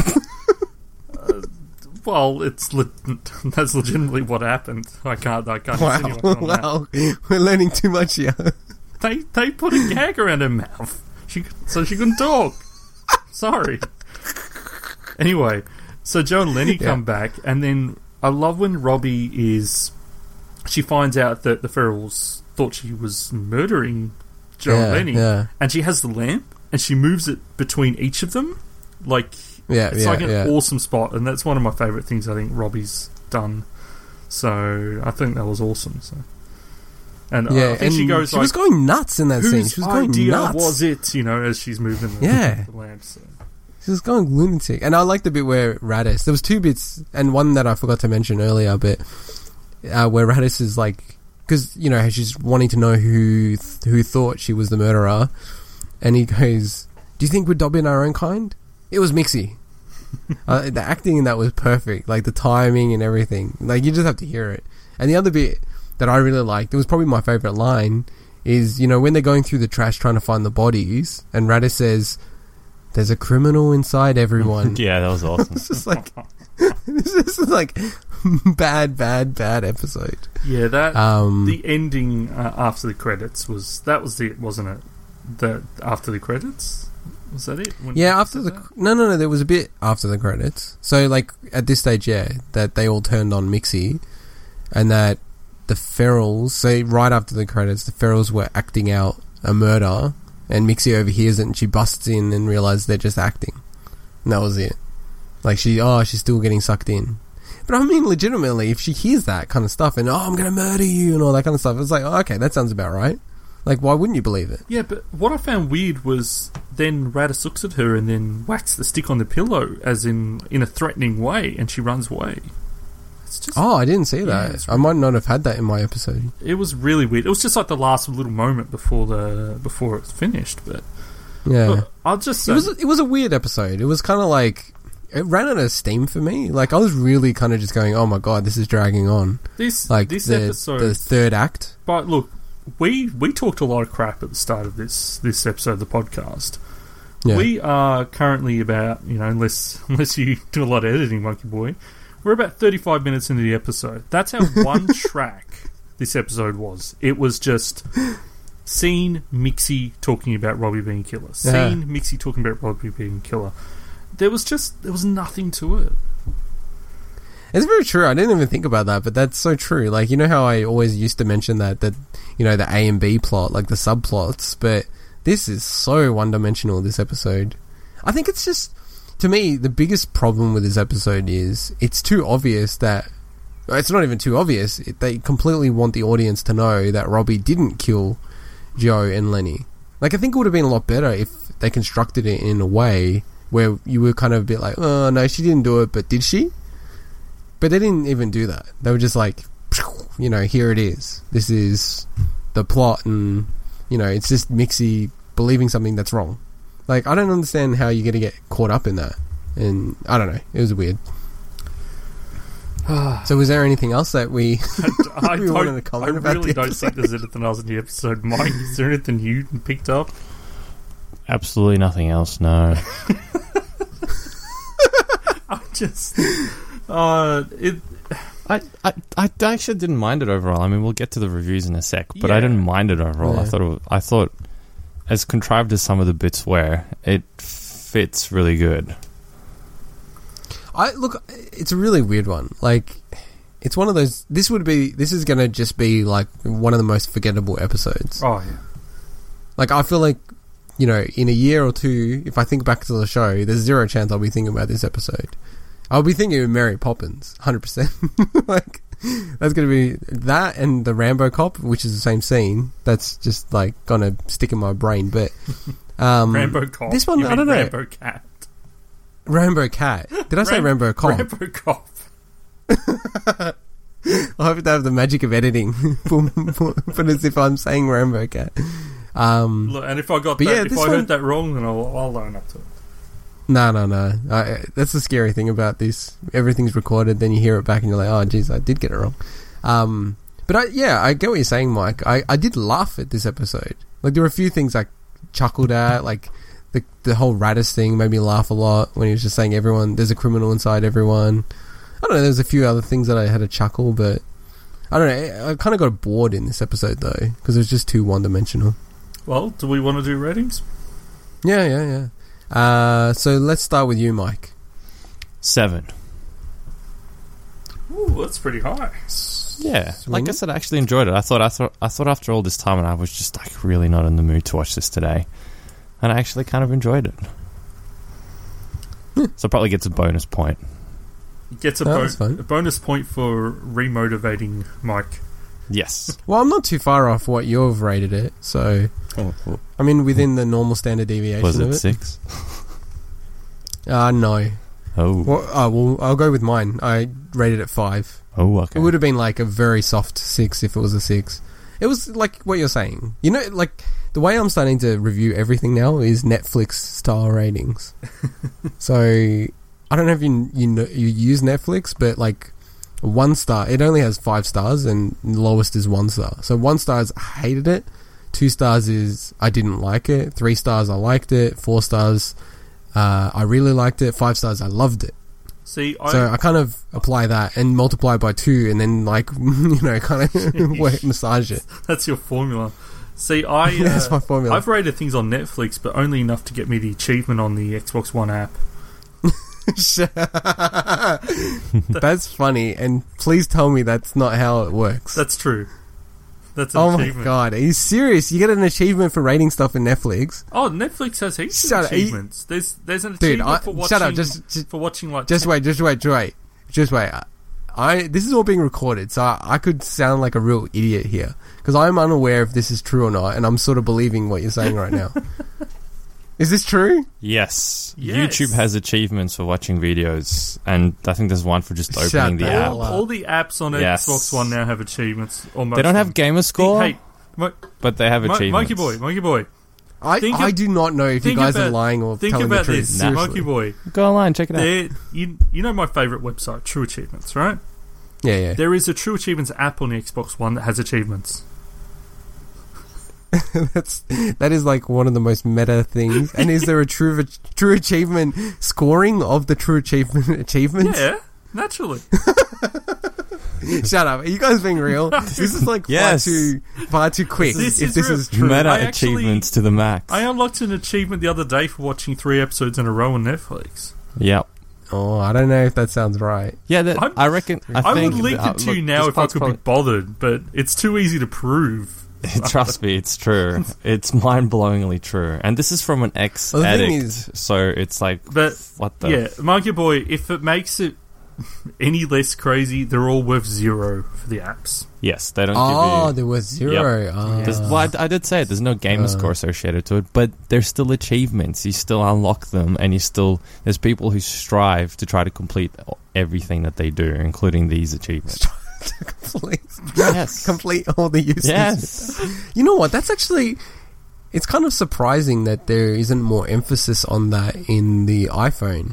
uh, well, it's le- that's legitimately what happened. I can't. I can't. Wow, wow, that. We're learning too much here. They they put a gag around her mouth, she so she couldn't talk. Sorry. Anyway, so Joe and Lenny come yeah. back, and then I love when Robbie is. She finds out that the Ferrells thought she was murdering Joe yeah, and Lenny, yeah. and she has the lamp, and she moves it between each of them, like yeah, it's yeah, like an yeah. awesome spot, and that's one of my favourite things I think Robbie's done. So I think that was awesome. So, and yeah, uh, I think and she goes, she like, was going nuts in that whose scene. She was going idea nuts. was it? You know, as she's moving the, yeah. the lamp. So. She was going lunatic. And I like the bit where Radis... There was two bits, and one that I forgot to mention earlier, but uh, where Radis is like... Because, you know, she's wanting to know who th- who thought she was the murderer. And he goes, do you think we'd dob in our own kind? It was Mixie. uh, the acting in that was perfect. Like, the timing and everything. Like, you just have to hear it. And the other bit that I really liked, it was probably my favourite line, is, you know, when they're going through the trash trying to find the bodies, and Radis says... There's a criminal inside everyone. Yeah, that was awesome. It's just like this is like bad, bad, bad episode. Yeah, that um, the ending uh, after the credits was that was the wasn't it? The after the credits was that it? When yeah, after the that? no, no, no. There was a bit after the credits. So like at this stage, yeah, that they all turned on Mixie, and that the Ferrells. So right after the credits, the Ferrells were acting out a murder. And Mixie overhears it and she busts in and realises they're just acting. And that was it. Like, she, oh, she's still getting sucked in. But I mean, legitimately, if she hears that kind of stuff and, oh, I'm going to murder you and all that kind of stuff, it's like, oh, okay, that sounds about right. Like, why wouldn't you believe it? Yeah, but what I found weird was then Radis looks at her and then whacks the stick on the pillow, as in, in a threatening way, and she runs away. It's just, oh, I didn't see yeah, that. I might not have had that in my episode. It was really weird. It was just like the last little moment before the before it's finished. But yeah, look, I'll just say, it was it was a weird episode. It was kind of like it ran out of steam for me. Like I was really kind of just going, oh my god, this is dragging on. This like this the, episode, the third act. But look, we we talked a lot of crap at the start of this this episode of the podcast. Yeah. We are currently about, you know, unless unless you do a lot of editing, Monkey Boy. We're about thirty-five minutes into the episode. That's how one track this episode was. It was just scene Mixie talking about Robbie being killer. Scene yeah. Mixie talking about Robbie being killer. There was just, there was nothing to it. It's very true. I didn't even think about that, but that's so true. Like, you know how I always used to mention that, that, you know, the A and B plot, like the subplots, but this is so one-dimensional, this episode. I think it's just... To me, the biggest problem with this episode is it's too obvious that... It's not even too obvious. It, they completely want the audience to know that Robbie didn't kill Joe and Lenny. Like, I think it would have been a lot better if they constructed it in a way where you were kind of a bit like, oh, no, she didn't do it, but did she? But they didn't even do that. They were just like, you know, here it is. This is the plot, and, you know, it's just Mixie believing something that's wrong. Like, I don't understand how you're going to get caught up in that. And, I don't know. It was weird. So, was there anything else that we, I, I we wanted to comment I about? I really don't think there's anything else in the episode. Mike, is there anything you picked up? Absolutely nothing else, no. I just... Uh, it... I, I, I actually didn't mind it overall. I mean, we'll get to the reviews in a sec, but yeah. I didn't mind it overall. Yeah. I thought it was, I thought... As contrived as some of the bits were, it fits really good. I look, it's a really weird one. Like, it's one of those. This would be. This is going to just be like one of the most forgettable episodes. Oh yeah. Like, I feel like, you know, in a year or two, if I think back to the show, there's zero chance I'll be thinking about this episode. I'll be thinking of Mary Poppins, one hundred percent. Like, that's going to be that and the Rambo cop, which is the same scene. That's just, like, going to stick in my brain. But, um... Rambo cop? This one, you I don't know. Rambo cat. Rambo cat. Did I say Ram- Rambo cop? Rambo cop. I hope to have the magic of editing. But as if I'm saying Rambo cat. Um, Look, and if I got that, yeah, if I one, heard that wrong, then I'll, I'll own up to it. No, no, no. I, that's the scary thing about this. Everything's recorded, then you hear it back and you're like, oh, geez, I did get it wrong. Um, But I, yeah, I get what you're saying, Mike. I, I did laugh at this episode. Like, there were a few things I chuckled at, like the the whole Radis thing made me laugh a lot when he was just saying everyone, there's a criminal inside everyone. I don't know, there's a few other things that I had a chuckle, but I don't know, I kind of got bored in this episode though, because it was just too one-dimensional. Well, do we want to do ratings? Yeah, yeah, yeah. Uh, so let's start with you, Mike. Seven. Ooh, that's pretty high. Yeah, like I said, I actually enjoyed it. I thought, I thought, I thought after all this time, and I was just like really not in the mood to watch this today, and I actually kind of enjoyed it. So it probably gets a bonus point. Gets a, no, bo- a bonus point for remotivating Mike. Yes. Well, I'm not too far off what you've rated it, so oh, oh. I mean within the normal standard deviation. Was it, of it. six? Uh no. Oh. Well, uh, well, I'll go with mine. I rated it five. Oh, okay. It would have been like a very soft six if it was a six. It was like what you're saying. You know, like the way I'm starting to review everything now is Netflix style ratings. So I don't know if you you know you use Netflix, but like one star, it only has five stars, and lowest is one star. So one star is I hated it. Two stars is I didn't like it. Three stars I liked it. Four stars uh, I really liked it. Five stars I loved it. See, I, so I kind of apply that and multiply by two, and then like you know, kind of work, massage it. That's your formula. See, I uh, that's my formula. I've rated things on Netflix, but only enough to get me the achievement on the Xbox One app. That's funny, and please tell me that's not how it works. That's true. That's an oh achievement. my god, are you serious? You get an achievement for rating stuff in Netflix? Oh, Netflix has heaps shut of achievements. You, there's there's an dude, achievement I, for watching. Shut up! Just, just for watching like. Just ten wait! Just wait! Just wait! Just wait! I, I this is all being recorded, so I, I could sound like a real idiot here because I'm unaware if this is true or not, and I'm sort of believing what you're saying right now. Is this true? Yes. yes. YouTube has achievements for watching videos, and I think there's one for just Shut opening the app. All, all the apps on yes. Xbox One now have achievements. Almost. They don't have gamer score, hey, Mo- but they have Mo- achievements. Monkey Boy, Monkey Boy. I, think I of, do not know if you guys about, are lying or think telling about the truth. this, Seriously. Monkey Boy. Go online, check it out. There, you, you know my favourite website, True Achievements, right? Yeah, yeah. There is a True Achievements app on the Xbox One that has achievements. That's that is like one of the most meta things. And is there a true true achievement scoring of the true achievement achievements? Yeah, naturally. Shut up! Are you guys being real? This is like yes. far too far too quick. This if is this real. is true, Meta I actually, achievements to the max. I unlocked an achievement the other day for watching three episodes in a row on Netflix. Yep. Oh, I don't know if that sounds right. Yeah, that, I reckon. I, I think would link uh, it to you look, now this if I part's could probably- be bothered, but it's too easy to prove. Trust me, it's true. It's mind-blowingly true. And this is from an Well, the ex-addict, thing is- so it's like, But what the... yeah, Monkey Boy, if it makes it any less crazy, they're all worth zero for the apps. Yes, they don't Oh, give you... there was zero. Yep. Ah. There's- well, I, I did say it. There's no gamer Uh. score associated to it, but there's still achievements. You still unlock them, and you still... There's people who strive to try to complete everything that they do, including these achievements. to complete, Yes. complete all the uses. Yes. You know what? That's actually... It's kind of surprising that there isn't more emphasis on that in the iPhone.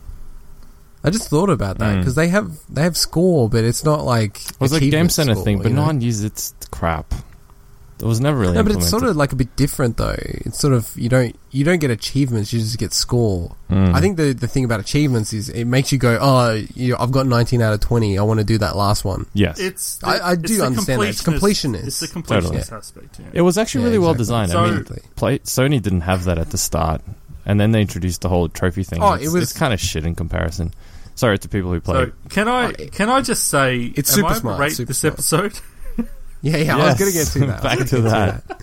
I just thought about that because Mm. they have they have score, but it's not like It was a Game achievement Center score, thing, but you no know? one used its crap. It was never really No, but implemented. it's sort of like a bit different though. It's sort of you don't you don't get achievements, you just get score. Mm. I think the the thing about achievements is it makes you go, oh, you, I've got nineteen out of twenty. I want to do that last one. Yes. It's the, I- I it's do the understand that. It's completionist. It's the completionist Totally. aspect. Yeah. It was actually Yeah, really well exactly. designed. So- I mean, Exactly. play, Sony didn't have that at the start, and then they introduced the whole trophy thing. Oh, it's, it was- it's kind of shit in comparison. Sorry to people who play. So can I can I just say, It's am super I smart, rate super this smart. episode? Yeah, yeah. I was gonna get to that. I was Back gonna to get that.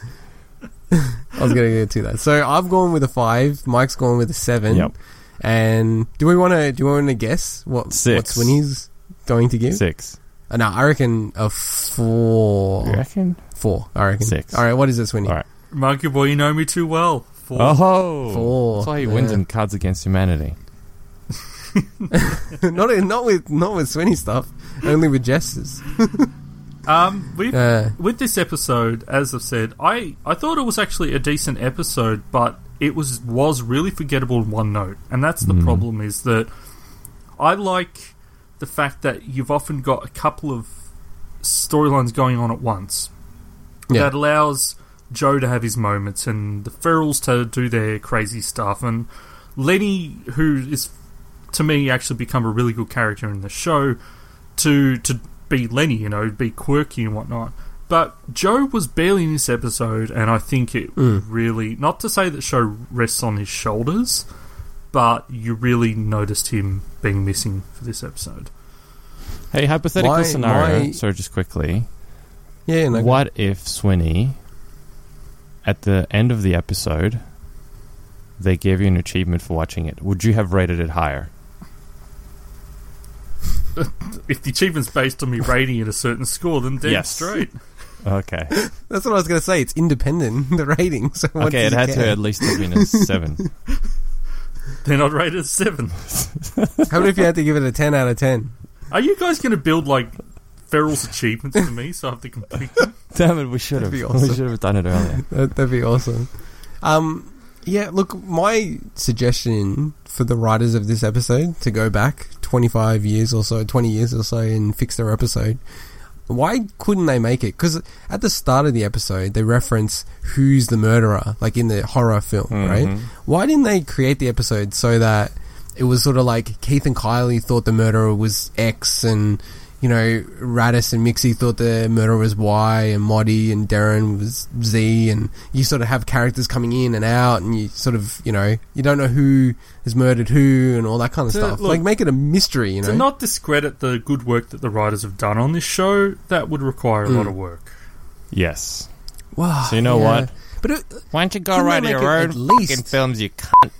I was gonna get to that. So I've gone with a five. Mike's gone with a seven. Yep. And do we want to? Do you want to guess what Six. what Swinny's going to give? Six. Uh, no, I reckon a four. You reckon? Four. I reckon Six. All right. What is it, Swinny? All right. Monkey Boy, you know me too well. Four. Oh, Four. That's why he wins Yeah. in Cards Against Humanity. not not with not with Swinny stuff. Only with Jess's. Um, with Uh, with this episode, as I've said, I, I thought it was actually a decent episode, but it was was really forgettable in one note, and that's the Mm. problem. Is that I like the fact that you've often got a couple of storylines going on at once. Yeah. That allows Joe to have his moments and the Ferrells to do their crazy stuff, and Lenny, who is to me actually become a really good character in the show, to to be Lenny, you know, be quirky and whatnot. But Joe was barely in this episode, and I think it Mm. really, not to say that show rests on his shoulders, but you really noticed him being missing for this episode. Hey, hypothetical My- scenario. my- So just quickly, Yeah, no, what if Swinny, at the end of the episode, they gave you an achievement for watching it? Would you have rated it higher? If the achievement's based on me rating it a certain score, then damn Yes. straight. Okay. that's what I was going to say. It's independent, the rating. So what Okay, does it had care? to at least have been a seven. Then I'd rate it a seven. How about if you had to give it a ten out of ten? Are you guys going to build, like, Ferrell's achievements for me so I have to complete them? Damn it, we should have. That'd be We awesome. should have done it earlier. That, that'd be awesome. Um, yeah, look, my suggestion for the writers of this episode to go back twenty-five years or so, twenty years or so and fix their episode. Why couldn't they make it? Because at the start of the episode, they reference who's the murderer, like in the horror film, right? Why didn't they create the episode so that it was sort of like Keith and Kylie thought the murderer was X, and, you know, Radis and Mixie thought the murderer was Y, and Moddy and Darren was Z, and you sort of have characters coming in and out, and you sort of, you know, you don't know who has murdered who and all that kind of To- stuff. look, like, make it a mystery, you know? To not discredit the good work that the writers have done on this show, that would require a lot Mm. of work. Yes. Wow, So you know yeah. what? But it, Why don't you go Couldn't write they your make it own at least- fucking films, you cunt?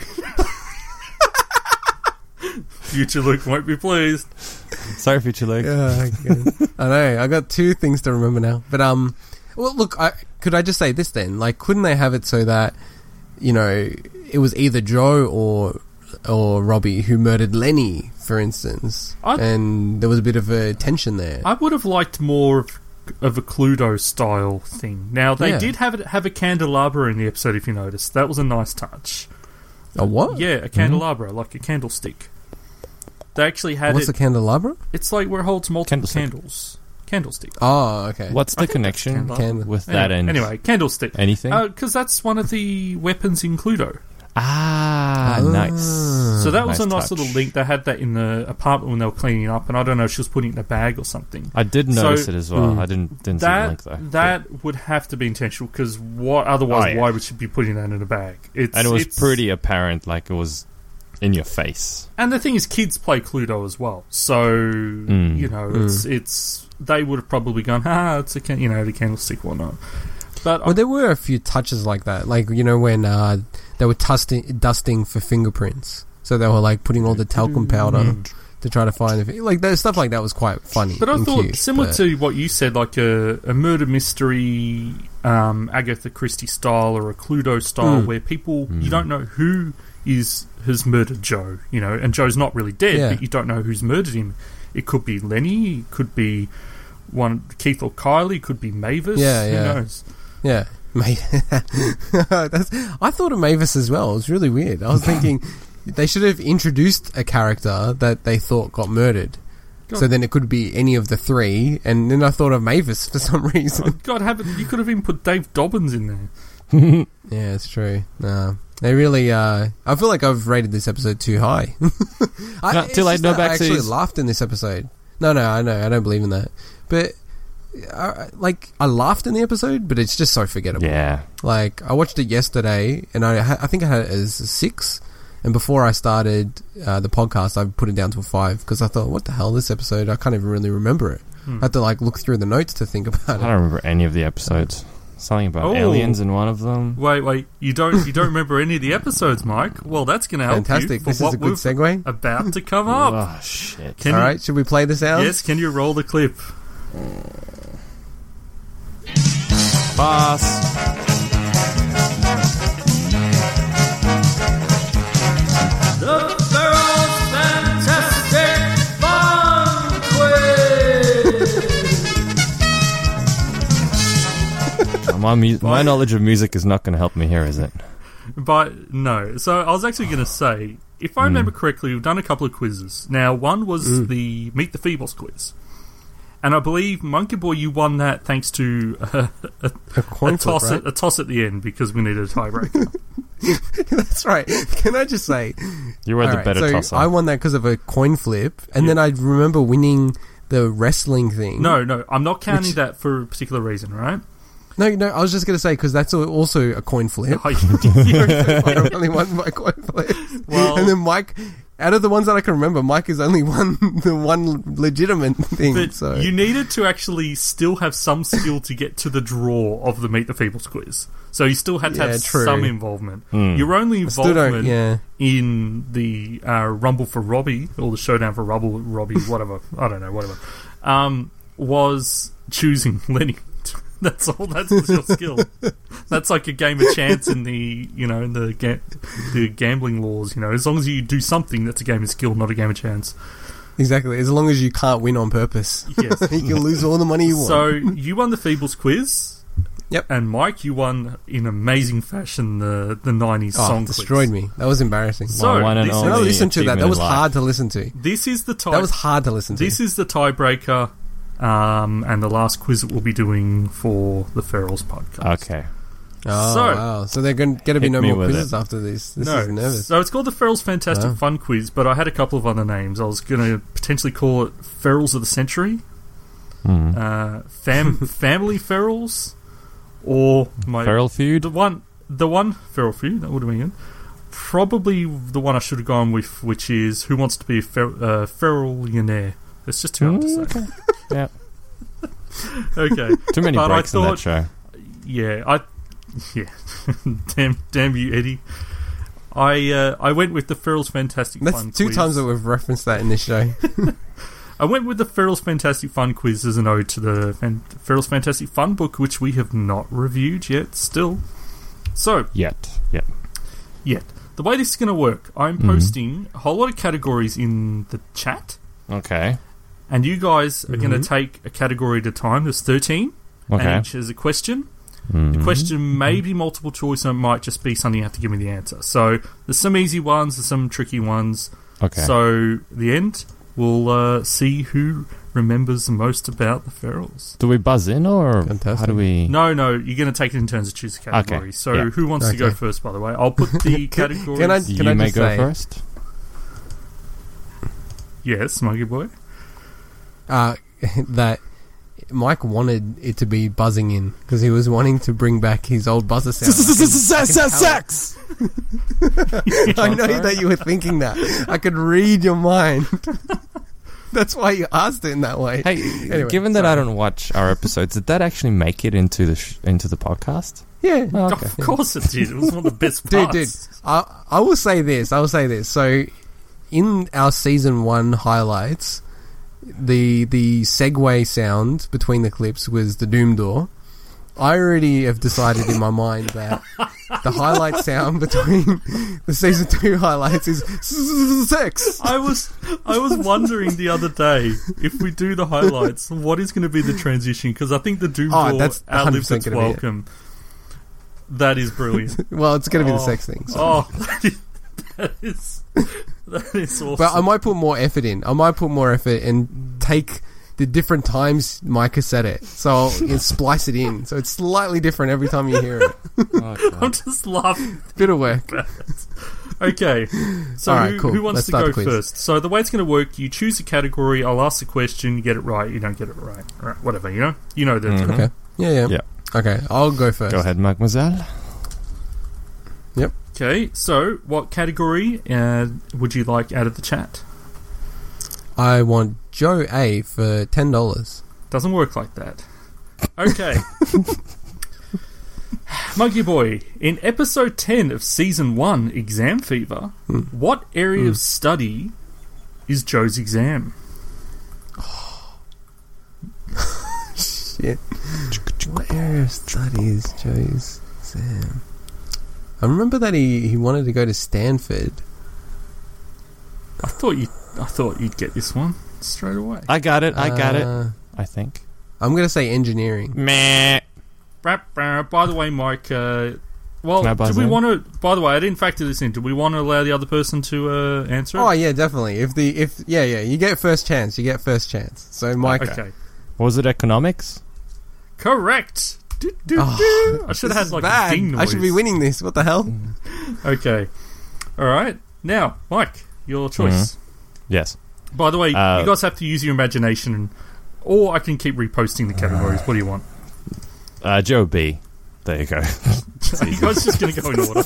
Future Luke won't be pleased. Sorry, Future Luke. Yeah, I know. I got two things to remember now. But um, well, look, I, could I just say this then? Like, couldn't they have it so that, you know, it was either Joe or or Robbie who murdered Lenny, for instance, I'd- and there was a bit of a tension there. I would have liked more of, of a Cluedo style thing. Now, they Yeah. did have it, have a candelabra in the episode, if you noticed. That was a nice touch. A what? Yeah, a candelabra, like a candlestick. They actually had What's it. a candelabra? It's like where it holds multiple Candlestick. candles. Candlestick. Oh, okay. What's I the think that's connection candle- with Anyway, that and anyway, candlestick. anything? Because that's one of the weapons in Cluedo. ah, Ah. nice. So that was Nice a nice touch. little link. They had that in the apartment when they were cleaning up, and I don't know if she was putting it in a bag or something. I did So- notice it as well. Mm. I didn't didn't see the That link though. that would have to be intentional, because what otherwise? Oh, yeah. Why would she be putting that in a bag? It's, and it was it's- pretty apparent, like it was in your face. And the thing is, kids play Cluedo as well, so you know, it's it's they would have probably gone, ah, it's a can- you know the candlestick, whatnot. But Well, there were a few touches like that. Like, you know, when uh, they were dusting, dusting for fingerprints. So they were, like, putting all the talcum powder to try to find the... fi- Like, that, stuff like that was quite funny But I and thought, cute, similar but- to what you said, like a, a murder mystery, um, Agatha Christie style or a Cluedo style, Mm. where people, you don't know who is has murdered Joe, you know, and Joe's not really dead, Yeah. but you don't know who's murdered him. It could be Lenny, it could be one Keith or Kylie, it could be Mavis, Yeah, who yeah. knows? Yeah. Ma- That's, I thought of Mavis as well. It was really weird. I was thinking they should have introduced a character that they thought got murdered. God. So then it could be any of the three, and then I thought of Mavis for some Oh, reason. God, have it, you could have even put Dave Dobbins in there. Yeah, it's true. No, they really. Uh, I feel like I've rated this episode too high. I, No, it's too late, just no that I actually backsies. laughed in this episode. No, no, I know, I don't believe in that. But uh, like, I laughed in the episode, but it's just so forgettable. Yeah. Like, I watched it yesterday, and I, ha- I think I had it as a six. And before I started uh, the podcast, I put it down to a five because I thought, what the hell, this episode? I can't even really remember it. I had to like look through the notes to think about I it. don't remember any of the episodes. Something about Oh. aliens in one of them. Wait, wait, you don't you don't remember any of the episodes, Mike? Well, that's going to help Fantastic. you for This is what a good we've segue. about to come up. Oh shit! Can All you- right, should we play the sound? Yes, can you roll the clip? Boss. The Ferrell's Fantastic Fun Quiz! My mu- my knowledge of music is not going to help me here, is it? But no, so I was actually going to say, if I remember correctly, we've done a couple of quizzes. Now, one was the Meet the Feebles quiz. And I believe, Monkey Boy, you won that thanks to uh, a, A coin a, toss flip, at, a toss at the end because we needed a tiebreaker. That's right. Can I just say... You were the Alright, better so tosser. I won that because of a coin flip, and Yeah. then I remember winning the wrestling thing. No, no, I'm not counting Which- that for a particular reason, right? No, no, I was just going to say, because that's al- also a coin flip. Oh, you- I only won my coin flip. Well- and then Mike, out of the ones that I can remember, Mike has only won the one legitimate thing. But so you needed to actually still have some skill to get to the draw of the Meet the Feebles quiz. So you still had to Yeah, have true. some involvement. Mm. Your only I still don't- involvement yeah. in the uh, Rumble for Robbie, or the Showdown for Rumble Robbie, whatever, I don't know, whatever, um, was choosing Lenny. That's all. That's your skill. That's like a game of chance in the, you know, in the ga- the gambling laws. You know, as long as you do something, that's a game of skill, not a game of chance. Exactly. As long as you can't win on purpose. Yes. You can lose all the money you want. So you won the Feebles quiz. Yep. And Mike, you won in amazing fashion the the nineties oh, song destroyed quiz. me. That was embarrassing. So, My one and this When I only listened to that, that achievement was in life. hard to listen to. This is the tie. That was hard to listen to. This is the tiebreaker, um, and the last quiz that we'll be doing for the Ferals podcast. Okay. Oh, So- wow. So there are going to be Hit no me more with quizzes it. after this. This no, is nervous. so it's called the Ferals Fantastic Wow. Fun Quiz, but I had a couple of other names. I was going to potentially call it Ferals of the Century, Mm. uh, fam- Family Ferals, or my Feral feud? the one, the one Feral Feud. That would have been good. Probably the one I should have gone with, which is Who Wants to Be a fer- uh, Feralionaire. It's just too hard to Mm, say. okay. Yeah. Okay, Too many But I breaks in that thought- show. yeah, I, yeah, damn, damn you, Eddie. I uh, I went with the Ferals Fantastic That's Fun two quiz. times that we've referenced that in this show. I went with the Ferals Fantastic Fun quiz as an ode to the Fan- Ferals Fantastic Fun book, which we have not reviewed yet. Still, so Yet. Yet. yet the way this is going to work, I'm Mhm. posting a whole lot of categories in the chat, Okay. and you guys are going Mhm. to take a category at a time. There's thirteen, Okay. and each has a question. Mhm. The question may be multiple choice, and it might just be something you have to give me the answer. So there's some easy ones, there's some tricky ones. Okay. So the end, we'll uh, see who remembers the most about the Ferals. do we buzz in or Fantastic. how do we... No, no, you're going to take it in turns to choose a category. Okay, So yeah. who wants to go Okay. first, by the way? I'll put the categories... Can I- You may just go say- first. Yes, Smuggy Boy. uh, that Mike wanted it to be buzzing in because he was wanting to bring back his old buzzer sound. Sex! I know that you were thinking that. I could read your mind. That's why you asked it in that way. Hey, Anyway, given that sorry. I don't watch our episodes, did that actually make it into the sh- into the podcast? Yeah. Oh, okay. Of course it did. It was one of the best Dude, parts. dude, I, I will say this. I will say this. So, in our season one highlights, the the segue sound between the clips was the Doom Door. I already have decided in my mind that the highlight sound between the season two highlights is sex. I was I was wondering the other day if we do the highlights, what is going to be the transition? Because I think the Doom Oh, Door that's outlives one hundred its percent gonna be it. welcome. That is brilliant. Well, it's going to be the Oh. sex thing. So. Oh, that is that is awesome. But I might put more effort in. I might put more effort and take the different times Micah said it. So I'll you know, splice it in. So it's slightly different every time you hear it. I'm just laughing. Bit of work. Okay, so Alright, who, cool. who wants Let's to start go the quiz. first? So the way it's going to work, you choose a category. I'll ask the question. You get it right. You don't get it right. Right, whatever. You know. You know the. Mhm. Okay. Yeah, yeah. Yeah. Okay, I'll go first. Go ahead, mademoiselle. Yep. Okay, so what category uh, would you like out of the chat? I want Joe A for ten dollars. Doesn't work like that. Okay. Monkey Boy, in episode ten of season one, Exam Fever, Hmm. what area of study is Joe's exam? Shit. What area of study is Joe's Sam? I remember that he, he wanted to go to Stanford. I thought you, I thought you'd get this one straight away. I got it. I got it. Uh, I think. I'm going to say engineering. Meh. Brap, brap. By the way, Mike. Uh, well, Can I buzz do we in? want to? By the way, I didn't factor this in. Do we want to allow the other person to uh, answer? it? Oh yeah, definitely. If the if yeah yeah, you get first chance. You get first chance. So Mike, Okay. Was it economics? Correct. Do, do, Oh, do. I should This have is had like bad. a ding noise. I should be winning this. What the hell? Okay. All right. Now, Mike, your choice. Yes. By the way, Uh, you guys have to use your imagination, or I can keep reposting the categories. What do you want? Uh, Joe B. There you go. Are you guys just going to go in order?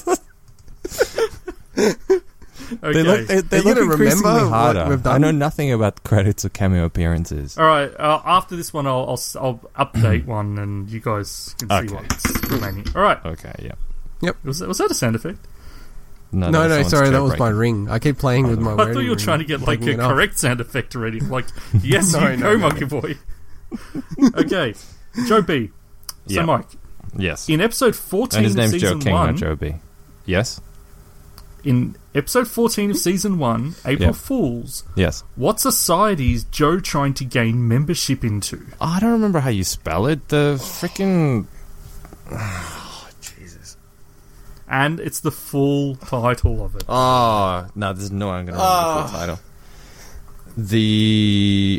Okay. They look, they, they Are you look gonna increasingly remember what harder. we've done? I know nothing about credits or cameo appearances. All right. Uh, after this one, I'll, I'll s- I'll update one, and you guys can see Okay. what's remaining. All right. Okay, yeah. Was that, was that a sound effect? No, No, that was no, someone's sorry, that was jailbreak. my ring. I keep playing with my ring. I thought you were trying to get like a Taking it off. correct sound effect already. Like, yes, No, you no, go, no, Monkey Boy. Okay, Joe B. So, Yeah. Mike, Yes. in episode fourteen And his of name's Joe season King, one, not Joe B. Yes? in episode fourteen of season one, April Yep. Fools, Yes. what society is Joe trying to gain membership into? Oh, I don't remember how you spell it. The freaking... And it's the full title of it. Oh, no, there's no way I'm going to remember the full title. The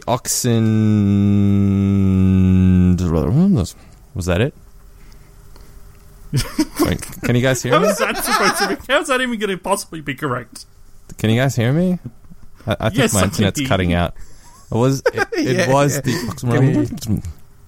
Oxen... Was that it? Wait, can you guys hear How me? is that supposed to be? How is that even going to possibly be correct? Can you guys hear me? I, I think Yes, my I can internet's hear cutting you. out. It was it, it Yeah, was yeah. the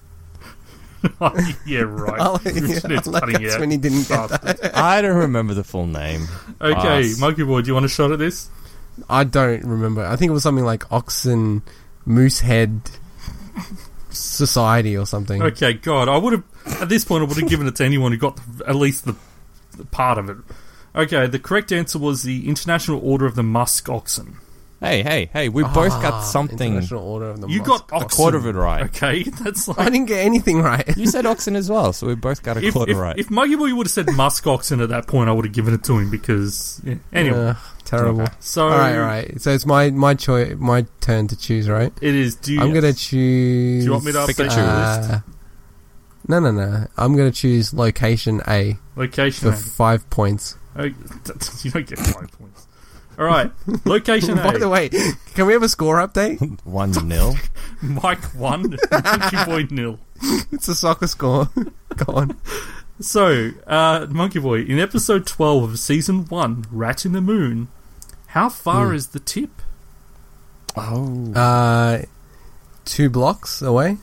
Yeah, right. I'll, Your yeah, internet's I'll let cutting guess out. when he didn't get Bastard. that. I don't remember the full name. Okay, Pass. Monkey Boy, do you want a shot at this? I don't remember. I think it was something like Oxen Moosehead Society or something. Okay, God, I would have at this point I would have given it to anyone who got the, at least the, the part of it. Okay, the correct answer was the International Order of the Musk Oxen. Hey, hey, hey! We both Ah, got something. International Order of the You Musk. got oxen. A quarter of it right. Okay, that's like I didn't get anything right. You said oxen as well, so we both got a if, quarter if, right. if Monkey Boy would have said Musk Oxen at that point, I would have given it to him because yeah. Anyway, Uh, terrible. Okay. so All right, all right. So it's my my choice, my turn to choose, right? it is. Do you, I'm gonna choose. Do you want me to update your list? uh, No, no, no. I'm gonna choose location A Location for A. five points. Oh, you don't get five points. All right, location A. By the way, can we have a score update? One nil. Mike one, Monkey Boy nil. It's a soccer score. Go on. So, uh, Monkey Boy, in episode twelve of season one, Rat in the Moon, how far Hmm. is the tip? Oh. Uh, two blocks away.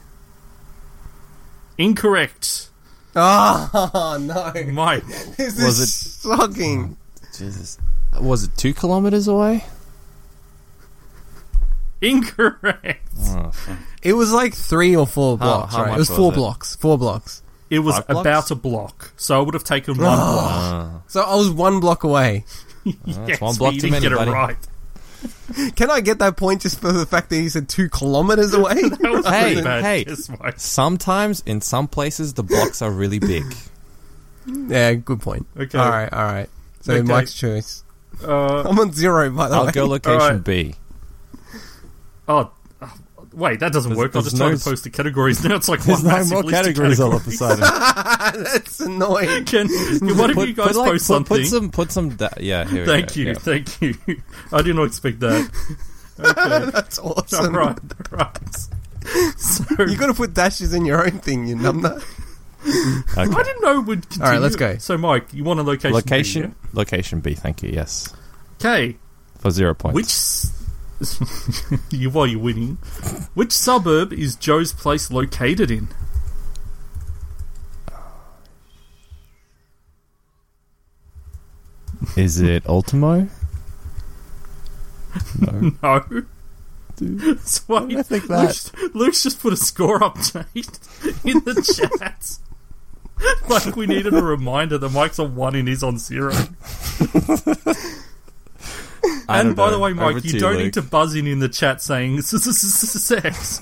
Incorrect. Oh no! Mike. This Was is it- shocking. Jesus. Was it two kilometers away? Incorrect. Oh, fuck. It was like three or four blocks. how right? much It was was four it? blocks. Four blocks. It was Five blocks? about a block, so I would have taken one Oh. block. Ah. So I was one block away. Yes, one but block you too didn't many, get buddy. it right. Can I get that point just for the fact that he said two kilometers away? That was Hey, pretty bad. hey. Guess, Mike. Sometimes, in some places, the blocks are really big. Yeah, good point. Okay. All right, all right. So Okay. Mike's choice. Uh, I'm on zero, by the I'll way. go location Alright. B. oh, uh, wait, that doesn't There's- work. I'll there's just try no to post the categories now. It's like There's one no massive more list of categories all of a sudden. That's annoying. Can one of you guys like, post put, something? Put some, put some. Da- yeah, here we Thank go. you, Yeah. thank you. I did not expect that. Okay. That's All awesome. right, all right. So, You got to put dashes in your own thing, you numbnut. Okay. I didn't know it would continue. All right, let's go. So, Mike, you want a location? Location, location B. Thank you. Yes, Okay. for zero points. Which s- you while you're winning, which suburb is Joe's place located in? Is it Ultimo? No. No. So wait, I think that- Luke's, Luke's just put a score update in the chat. Like we needed a reminder that Mike's on one and he's on zero. I And don't by the know. way, Mike, Over you to don't Luke. need to buzz in in the chat saying sex.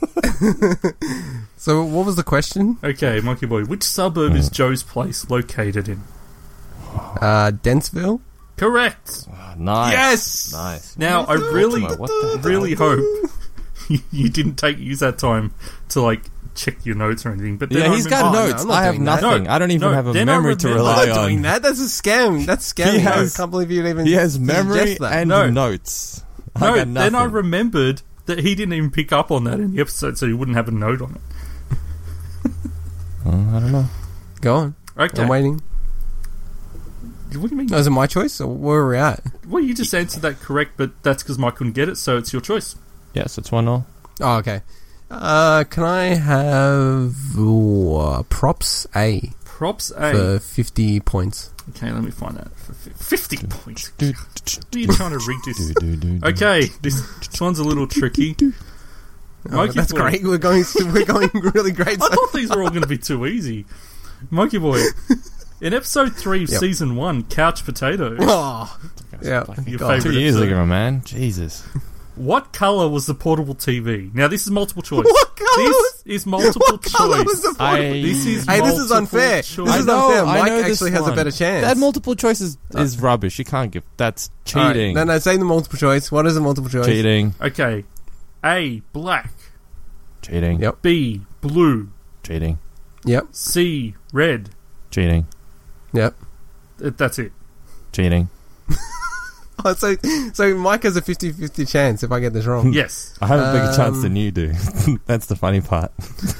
So what was the question? Okay, Monkey Boy, which suburb is Joe's place located in? Uh, Dentsville? Correct. Oh, nice. Yes! Nice. Now I really, Ultimo, what the hell? really hope you, you didn't take use that time to like check your notes or anything. But then Yeah, I he's remember- got Oh, no, notes. I'm not I have doing that. nothing. No, I don't even no, have a then I memory to remember- rely I'm not doing on. that. That's a scam. That's scamming. He has- I can't believe you'd even He has memory suggest that. and No. notes. I No, got then I nothing. remembered that he didn't even pick up on that in the episode, so he wouldn't have a note on it. Uh, I don't know. Go on. Okay. I'm waiting. What do you mean? Oh, is it my choice, or where are we at? Well, you just answered that correct, but that's because Mike couldn't get it, so it's your choice. Yes, it's one all. Oh, okay. Uh, can I have uh, props A Props A. for fifty points? Okay, let me find that. For fi- fifty points. What are you trying to rig this? Okay, this, this one's a little tricky. Oh, Mikey that's boy. great. We're going. We're going really great. I thought these were all going to be too easy. Mikey boy, in episode three of Yep. season one, Couch Potato. Oh, yeah. Your God. Two favourite years episode. ago, man. Jesus. What colour was the portable T V? Now this is multiple choice. What colour This was- is multiple What colour choice. was the I- This is Hey, this is multiple unfair. choice. This I is know, unfair. I Mike know this actually has a one. better chance. That multiple choice is, is rubbish. You can't give. That's All right, cheating. No, no, say the multiple choice. What is the multiple choice? Cheating. Okay, A black, Cheating. Yep. B blue, Cheating. Yep. C red. Cheating. Yep. Uh, That's it. Cheating. Oh, so, so Mike has a fifty-fifty chance if I get this wrong. Yes. I have a bigger chance Um, than you do. That's the funny part.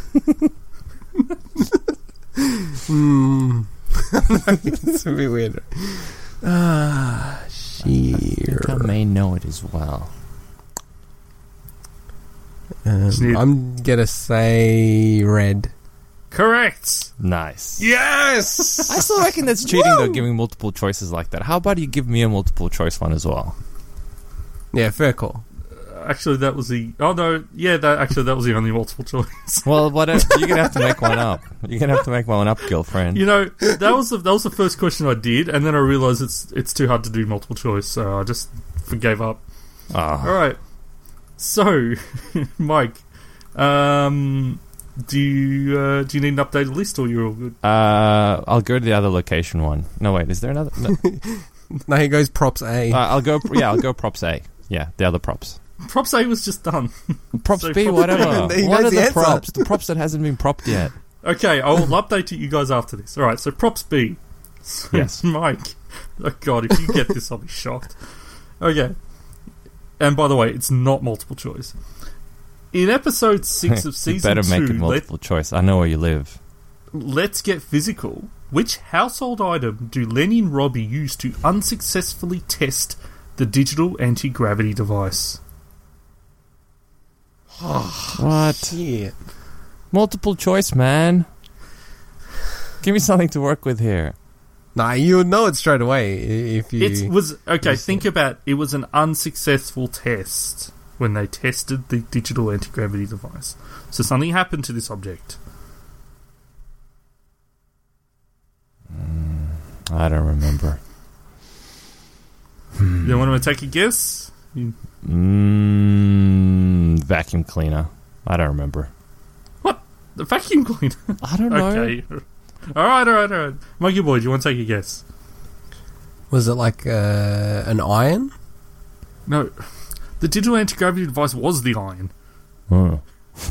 Hmm. It's a bit weird. Ah, I sheer. think I may know it as well. Um, Just need- I'm gonna say red. Correct. Nice. Yes. I still reckon that's cheating though, giving multiple choices like that. How about you give me a multiple choice one as well? Yeah, fair call. Actually, that was the. Oh no, yeah. That actually that was the only multiple choice. Well, whatever. You're gonna have to make one up. You're gonna have to make one up, girlfriend. You know, that was the, that was the first question I did, and then I realised it's it's too hard to do multiple choice, so I just gave up. Ah. All right. So, Mike, um, do you uh, do you need an updated list, or you're all good? Uh, I'll go to the other location one. No, wait. Is there another? No. No, he goes props A. Uh, I'll go. Yeah, I'll go props A. Yeah, the other props. Props A was just done. Props So B, props- whatever. He What knows are the the answer. props? The props that hasn't been propped yet. Okay, I will update you guys after this. All right. So props B. So, Yes. Mike. Oh God, if you get this, I'll be shocked. Okay. And by the way, it's not multiple choice. In episode six of You season better make two, it let, multiple choice. I know where you live. Let's Get Physical. Which household item do Lenny and Robbie use to unsuccessfully test the digital anti-gravity device? What? Yeah. Multiple choice, man. Give me something to work with here. Nah, you would know it straight away i- if you. It was okay. you Think said- about it. Was an unsuccessful test when they tested the digital anti-gravity device. So something happened to this object. I don't remember. You want to take a guess? You- Mm, vacuum cleaner. I don't remember. What? The vacuum cleaner? I don't know. Okay. All right, all right, all right. Monkey Boy, do you want to take a guess? Was it like uh, an iron? No. The digital anti-gravity device was the iron. Oh.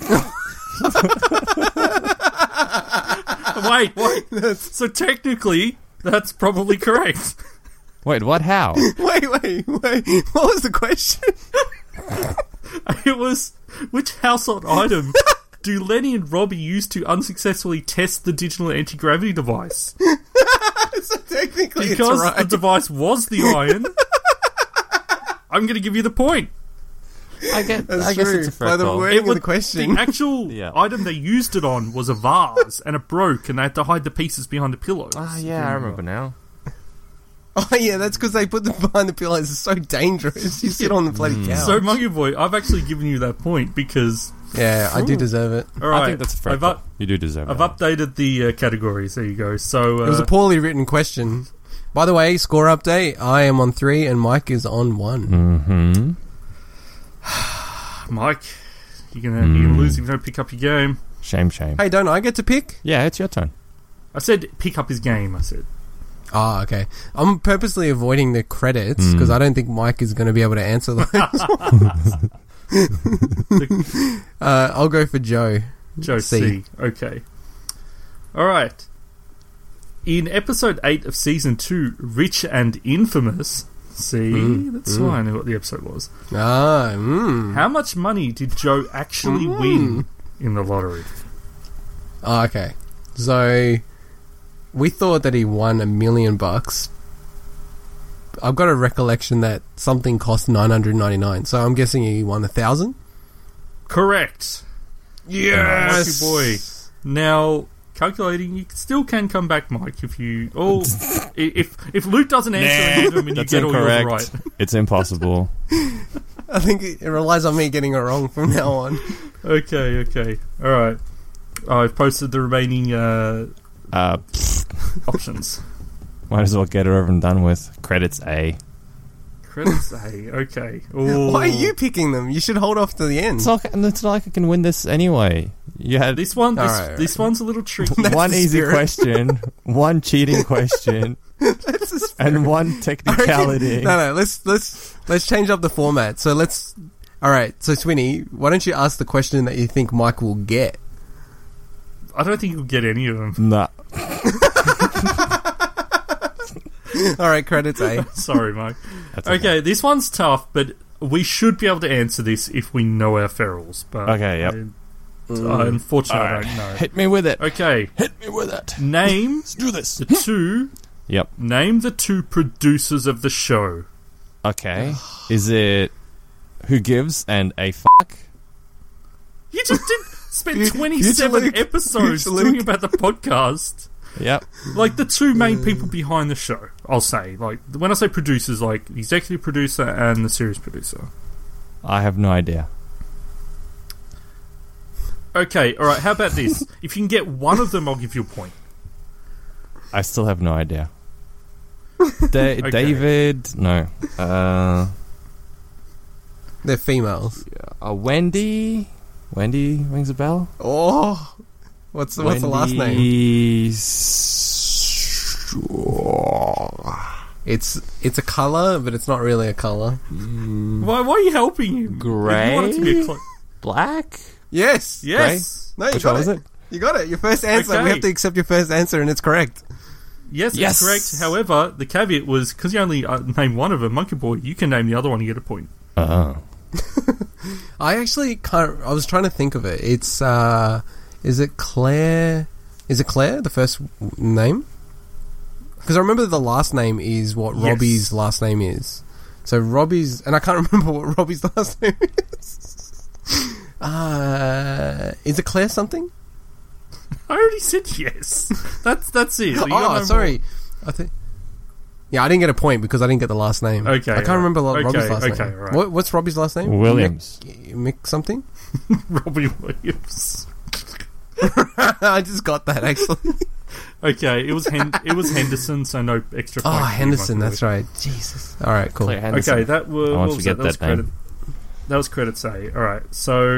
Wait, wait. So technically, that's probably correct. Wait, what? How? Wait, wait, wait. What was the question? It was, which household item do Lenny and Robbie use to unsuccessfully test the digital anti-gravity device? So technically, Because it's right. the device was the iron, I'm going to give you the point. I get. That's I guess true. it's a fair By the call. wording It of was- the question. The actual Yeah. item they used it on was a vase, and it broke, and they had to hide the pieces behind the pillows. Ah, yeah, I remember now. Oh yeah, that's because they put them behind the pillows. It's so dangerous. You sit on the bloody couch. So, Monkey Boy, I've actually given you that point because... yeah, I do deserve it. All right, I think that's a fair I've, call. up, You do deserve I've it. updated the uh, categories. There you go. So, uh, It was a poorly written question. By the way, score update. I am on three and Mike is on one. Mm-hmm. Mike, you're gonna you're gonna lose if you don't pick up your game. Shame, shame. Hey, don't I get to pick? Yeah, it's your turn. I said pick up his game. I said. Ah, okay. I'm purposely avoiding the credits because I don't think Mike is going to be able to answer those. uh, I'll go for Joe. Joe C. C. Okay. All right. In episode eight of season two, Rich and Infamous. See, Mm, that's mm. why I knew what the episode was. Ah, mm. How much money did Joe actually Mm. win in the lottery? Oh, okay. So we thought that he won a million bucks. I've got a recollection that something cost nine hundred ninety-nine. So I'm guessing he won a thousand. Correct. Yes, Lucky boy. Now, calculating, you still can come back, Mike, if you... Oh, if if Luke doesn't answer any of them and you That's get all yours incorrect. right. It's impossible. I think it relies on me getting it wrong from now on. Okay, okay. All right. I've posted the remaining uh, Uh, options. might as well get it over and done with. Credits A. Credits A. Okay. Ooh. Why are you picking them? You should hold off to the end. It's not, it's not like I can win this anyway. You had This one, this, All right, all this one's a little tricky. That's one the easy spirit. question, one cheating question, That's the spirit. and one I reckon- technicality. No, no. Let's let's let's change up the format. So let's. All right. So Swinny, why don't you ask the question that you think Mike will get? I don't think you'll get any of them. Nah. All right. Credits A. Sorry, Mike. That's Okay, this one's tough, but we should be able to answer this if we know our ferals. But Okay, yep. I, I unfortunately Alright. don't know. Hit me with it. Okay, Hit me with it. name Let's do this. the two. Yep. Name the two producers of the show. Okay. Is it Who Gives and A Fuck? You just did spend Future twenty-seven Luke. episodes Future doing Luke. about the podcast. Yep. Like the two main people behind the show, I'll say. Like when I say producers, like the executive producer and the series producer. I have no idea. Okay, all right. How about this? If you can get one of them, I'll give you a point. I still have no idea. Da- Okay. David, no. Uh, They're females. uh, Wendy. Wendy rings a bell. Oh, what's the, what's the last name? name? It's it's a color, but it's not really a color. Why? Why are you helping him? Gray? You want it to be a clo- Black. Yes. yes. No, you Which got one it. is it? You got it. Your first answer. Okay. We have to accept your first answer, and it's correct. Yes, Yes. it's correct. However, the caveat was because you only uh, named one of them, Monkey Boy. You can name the other one and get a point. Oh. I actually can't. I was trying to think of it. It's uh, is it Claire? Is it Claire? The first w- name? Because I remember the last name is what Yes. Robbie's last name is. So Robbie's, and I can't remember what Robbie's last name is. Uh, is it Claire something? I already said yes. That's that's it. You got Oh, no sorry. I think. Yeah, I didn't get a point because I didn't get the last name. Okay, I can't right. remember lo- Okay, Robbie's last okay, name. right. What, what's Robbie's last name? Williams. Mick, Mick something. more. Robbie Williams. I just got that actually. Okay, it was Hen- it was Henderson, so no extra. Oh, point for you, Henderson. Monkey That's Boy. right. Jesus. All right, cool. Claire Henderson. Okay, that was, I what won't was forget that? That was that name. credit. That was credit say. All right, so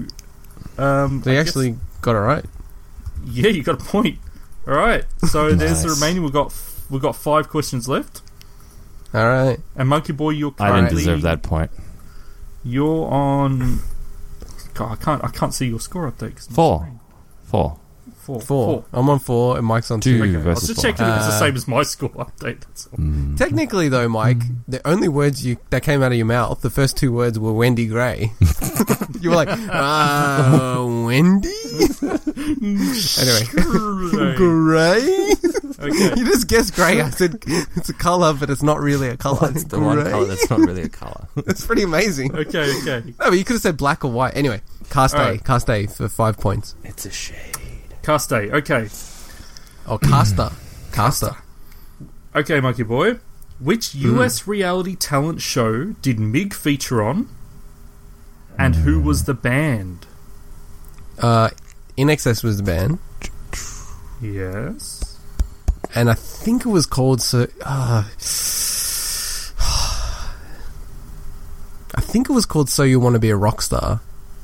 um, So you I actually got it right. guess, yeah, you got a point. All right, so there's the Nice. remaining. We've got we've got five questions left, All right. and Monkey Boy, you're I currently didn't deserve that point. You're on. God, I can't I can't see your score update. 'cause my Four. screen- Four. Four. Four. I'm on four, and Mike's on Two. two. Okay, I was versus just four. checking if it's the Uh, same as my score update. That's all. Mm. Technically, though, Mike, the only words you that came out of your mouth, the first two words were Wendy Gray. You were like, uh, Wendy? Anyway. Gray? Okay. You just guessed grey. I said it's a colour, but it's not really a colour. It's the one Grey? color that's not really a color. That's pretty amazing. Okay, okay. No, but you could have said black or white. Anyway, cast A. Alright. Cast A for five points. It's a shade. Cast A. Okay. Oh, caster. Caster. Okay, Monkey Boy. Which Hmm. U S reality talent show did Mig feature on? And who was the band? Uh, In Excess was the band. Yes. And I think it was called so. Uh, I think it was called So You Want to Be a Rock Star,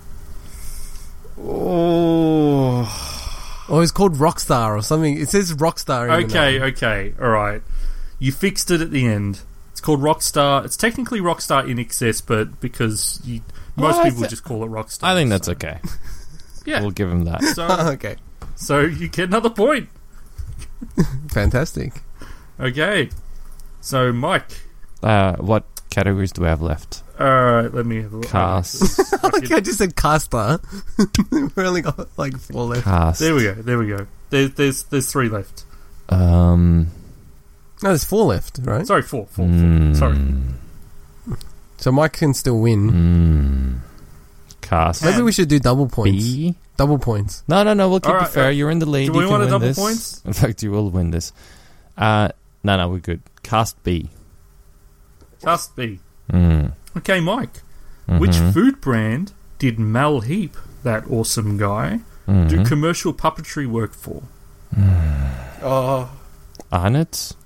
Oh. or it's called Rockstar or something. It says Rockstar. In the Okay, name. okay. All right. You fixed it at the end. It's called Rockstar. It's technically Rockstar in Excess, but because you, most Well, I people thi- just call it Rockstar. I think that's so- okay. Yeah. We'll give him that. So, okay, so you get another point. fantastic. Okay. So, Mike, Uh, what categories do we have left? Alright, let me have a look. Cast. Like I just said caster. We only got like four left. Cast. There we go, there we go. There, there's there's three left. Um. No, there's four left, right? Sorry, four, four, mm, four. Sorry. So Mike can still win. Mm, cast. Maybe we should do double points. B? Double points. No, no, no. We'll keep All it right, fair. uh, You're in the lead. do you we can want a win double this. points? In fact, you will win this. Uh, no, no, we're good. Cast B. Cast B. Mm. Okay, Mike. Mm-hmm. Which food brand did Mel Heap, that awesome guy, Mm-hmm. do commercial puppetry work for? Oh. Arnott's?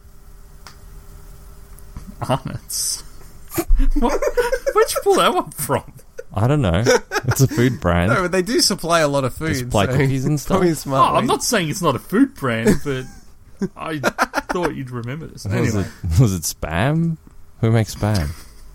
Arnott's. What? Where'd you pull that one from? I don't know. It's a food brand. No, but they do supply a lot of food. Supply so cookies and stuff? Probably Oh, smart. I'm way. not saying it's not a food brand, but I thought you'd remember this. Was, Anyway. it, was it Spam? Who makes Spam?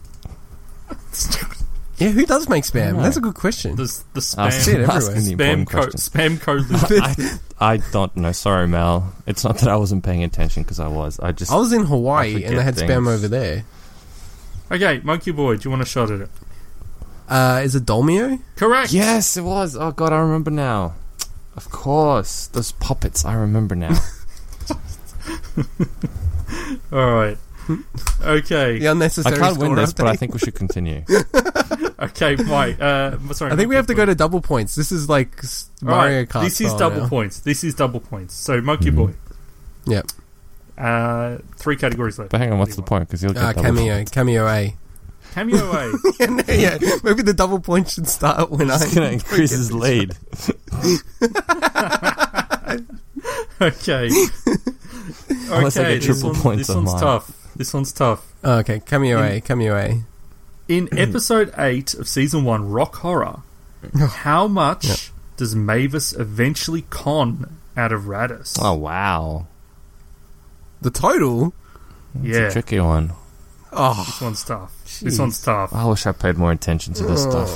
Yeah, who does make spam? know. That's a good question. The, the I was spam, see it everywhere. asking the spam, important co- questions. spam code list. I, I don't know. Sorry, Mel. It's not that I wasn't paying attention because I was. I just. I was in I Hawaii forget and they had spam things. over there. Okay, Monkey Boy, do you want a shot at it? Uh, is it Dolmio? Correct. Yes, it was. Oh god, I remember now. Of course, those puppets. I remember now. All right. Okay. The unnecessary I can't score win this, but I update. think we should continue. Okay, Mike. Uh, sorry. I think we have to Monkey go to double points. This is like s- Boy. All Mario right, Kart. This is style double now. points. This is double points. So, Monkey Mm. Boy. Yep. Uh, three categories left. But hang on, what's the What do you point? Because you'll get Uh, double cameo, points. cameo A. want? Cameo A. yeah, no, yeah, maybe the double point should start when I. It's gonna increase his lead. Okay. Unless I Okay, get this, triple one, points this on one's mine. tough. This one's tough. Oh, okay, cameo A, cameo A. In episode eight of season one, Rock Horror, how much Yep. does Mavis eventually con out of Radis? Oh wow, The total. it's yeah, a tricky one. Oh, this one's tough. This Jeez. one's tough. I wish I paid more attention to this stuff.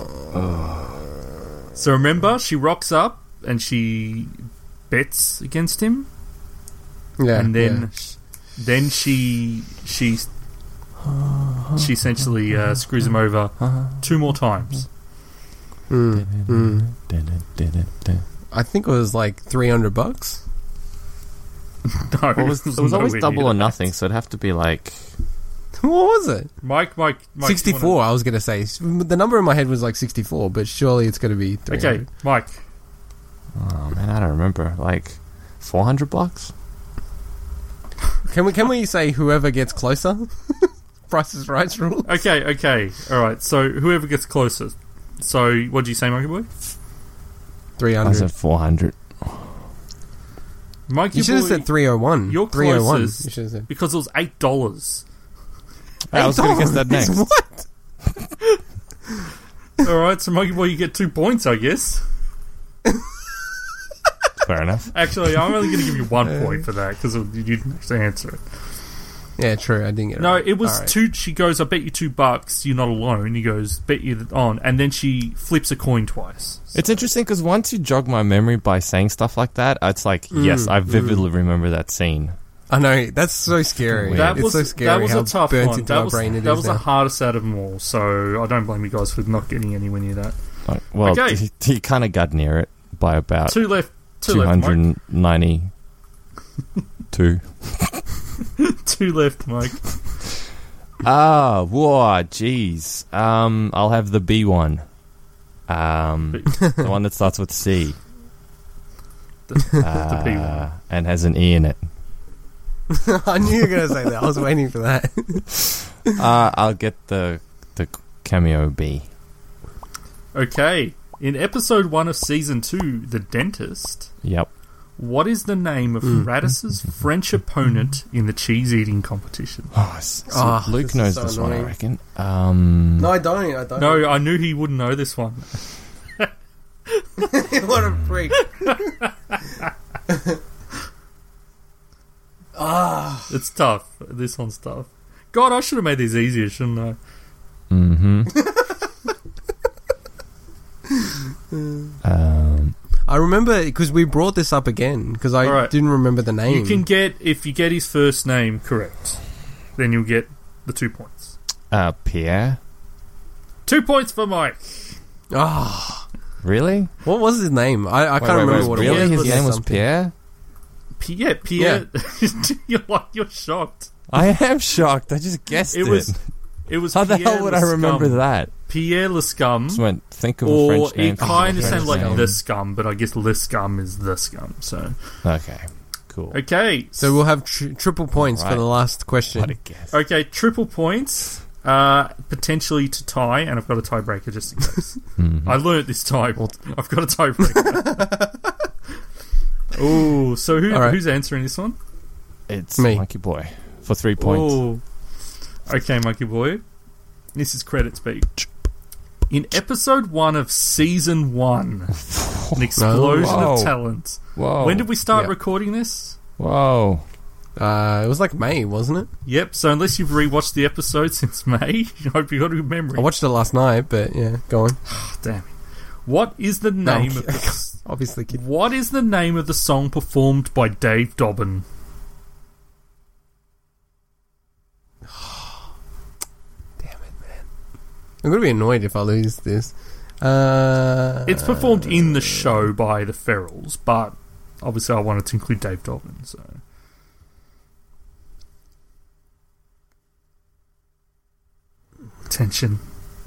So remember, she rocks up and she bets against him, yeah, and then yeah. then she she she essentially uh, screws him over two more times. Mm, mm. I think it was like three hundred bucks. No, Well, it was, it was always double or nothing, so it'd have to be like. What was it? Mike, Mike, Mike. you sixty-four. wanna- I was gonna say the number in my head was like sixty-four, but surely it's gonna be three hundred. Okay, Mike. Oh man, I don't remember. Like four hundred bucks. Can we can we say whoever gets closer? Price is Right rule. Okay, okay, all right. So whoever gets closest. So what did you say, Monkey Boy? Three I hundred. said four hundred. Monkey You should have Boy, said three oh one. You're three oh one. closest You should have said. because it was eight dollars. I was going to guess that next. What? All right, so Monkey Boy, you get two points, I guess. Fair enough. Actually, I'm only going to give you one point for that because you didn't actually answer it. Yeah, true. I didn't get it. No, right. it was All right. two. She goes, "I bet you two bucks. You're not alone." He goes, "Bet you on," and then she flips a coin twice. It's interesting because once you jog my memory by saying stuff like that, it's like, yes, I vividly remember that scene. I know that's so scary. Weird. That it's was so scary. that was how a tough burnt one. into That my was brain it that is was now. the hardest out of them all. So I don't blame you guys for not getting anywhere near that. Like, well, Okay. he, he kind of got near it by about Two left. Two two left, Mike. hundred ninety-two. Two left, Mike. Ah, whoa, jeez. Um, I'll have the B one. Um, the one that starts with C. The, the B one. Uh, and has an E in it. I knew you were going to say that. I was waiting for that. Uh, I'll get the the cameo B. Okay. In episode one of season two, The Dentist, Yep. what is the name of Radis's French opponent in the cheese eating competition? Oh, s- so Ah, Luke this is knows so this one, I annoying. reckon. Um, No, I don't. I don't. No, I knew he wouldn't know this one. What a freak. Ah. It's tough. This one's tough. God, I should have made these easier, shouldn't I? mm-hmm. um, I remember because we brought this up again because I Alright. didn't remember the name. You can get, if you get his first name correct, then you'll get the two points. Uh, Pierre. Two points for Mike. Oh, Really? what was his name? I, I Wait, can't wait, remember wait, what really? it was. His Yeah, name was something. Pierre? Pierre, Pierre. you're like you're shocked. I am shocked. I just guessed it. It was. It was. How the Pierre hell would I remember Lescum. that? Pierre Lescum. Just went, think of a Or French name. it for kind a of French sounds like name. the scum, but I guess Le Scum is the scum. So Okay, cool. okay, So we'll have tri- triple points Right. for the last question. What a guess. okay, triple points, uh, potentially to tie, and I've got a tiebreaker just in case. Mhm. I learnt this time. I've got a tiebreaker. Oh, so who, All right. who's answering this one? It's Me. Monkey Boy for three points. Oh, okay, Monkey Boy. This is credit speech. In episode one of season one, an explosion Whoa. of talent. Whoa. When did we start Yeah. recording this? Whoa. Uh, it was like May, wasn't it? Yep, so unless you've rewatched the episode since May, I hope you got a good memory. I watched it last night, but yeah, go on. Damn it. What is the No, name of the, Obviously, kid. What is the name of the song performed by Dave Dobbin? I'm gonna be annoyed if I lose this. Uh, It's performed in the show by the Ferals, but obviously I wanted to include Dave Dobbin, so... Tension.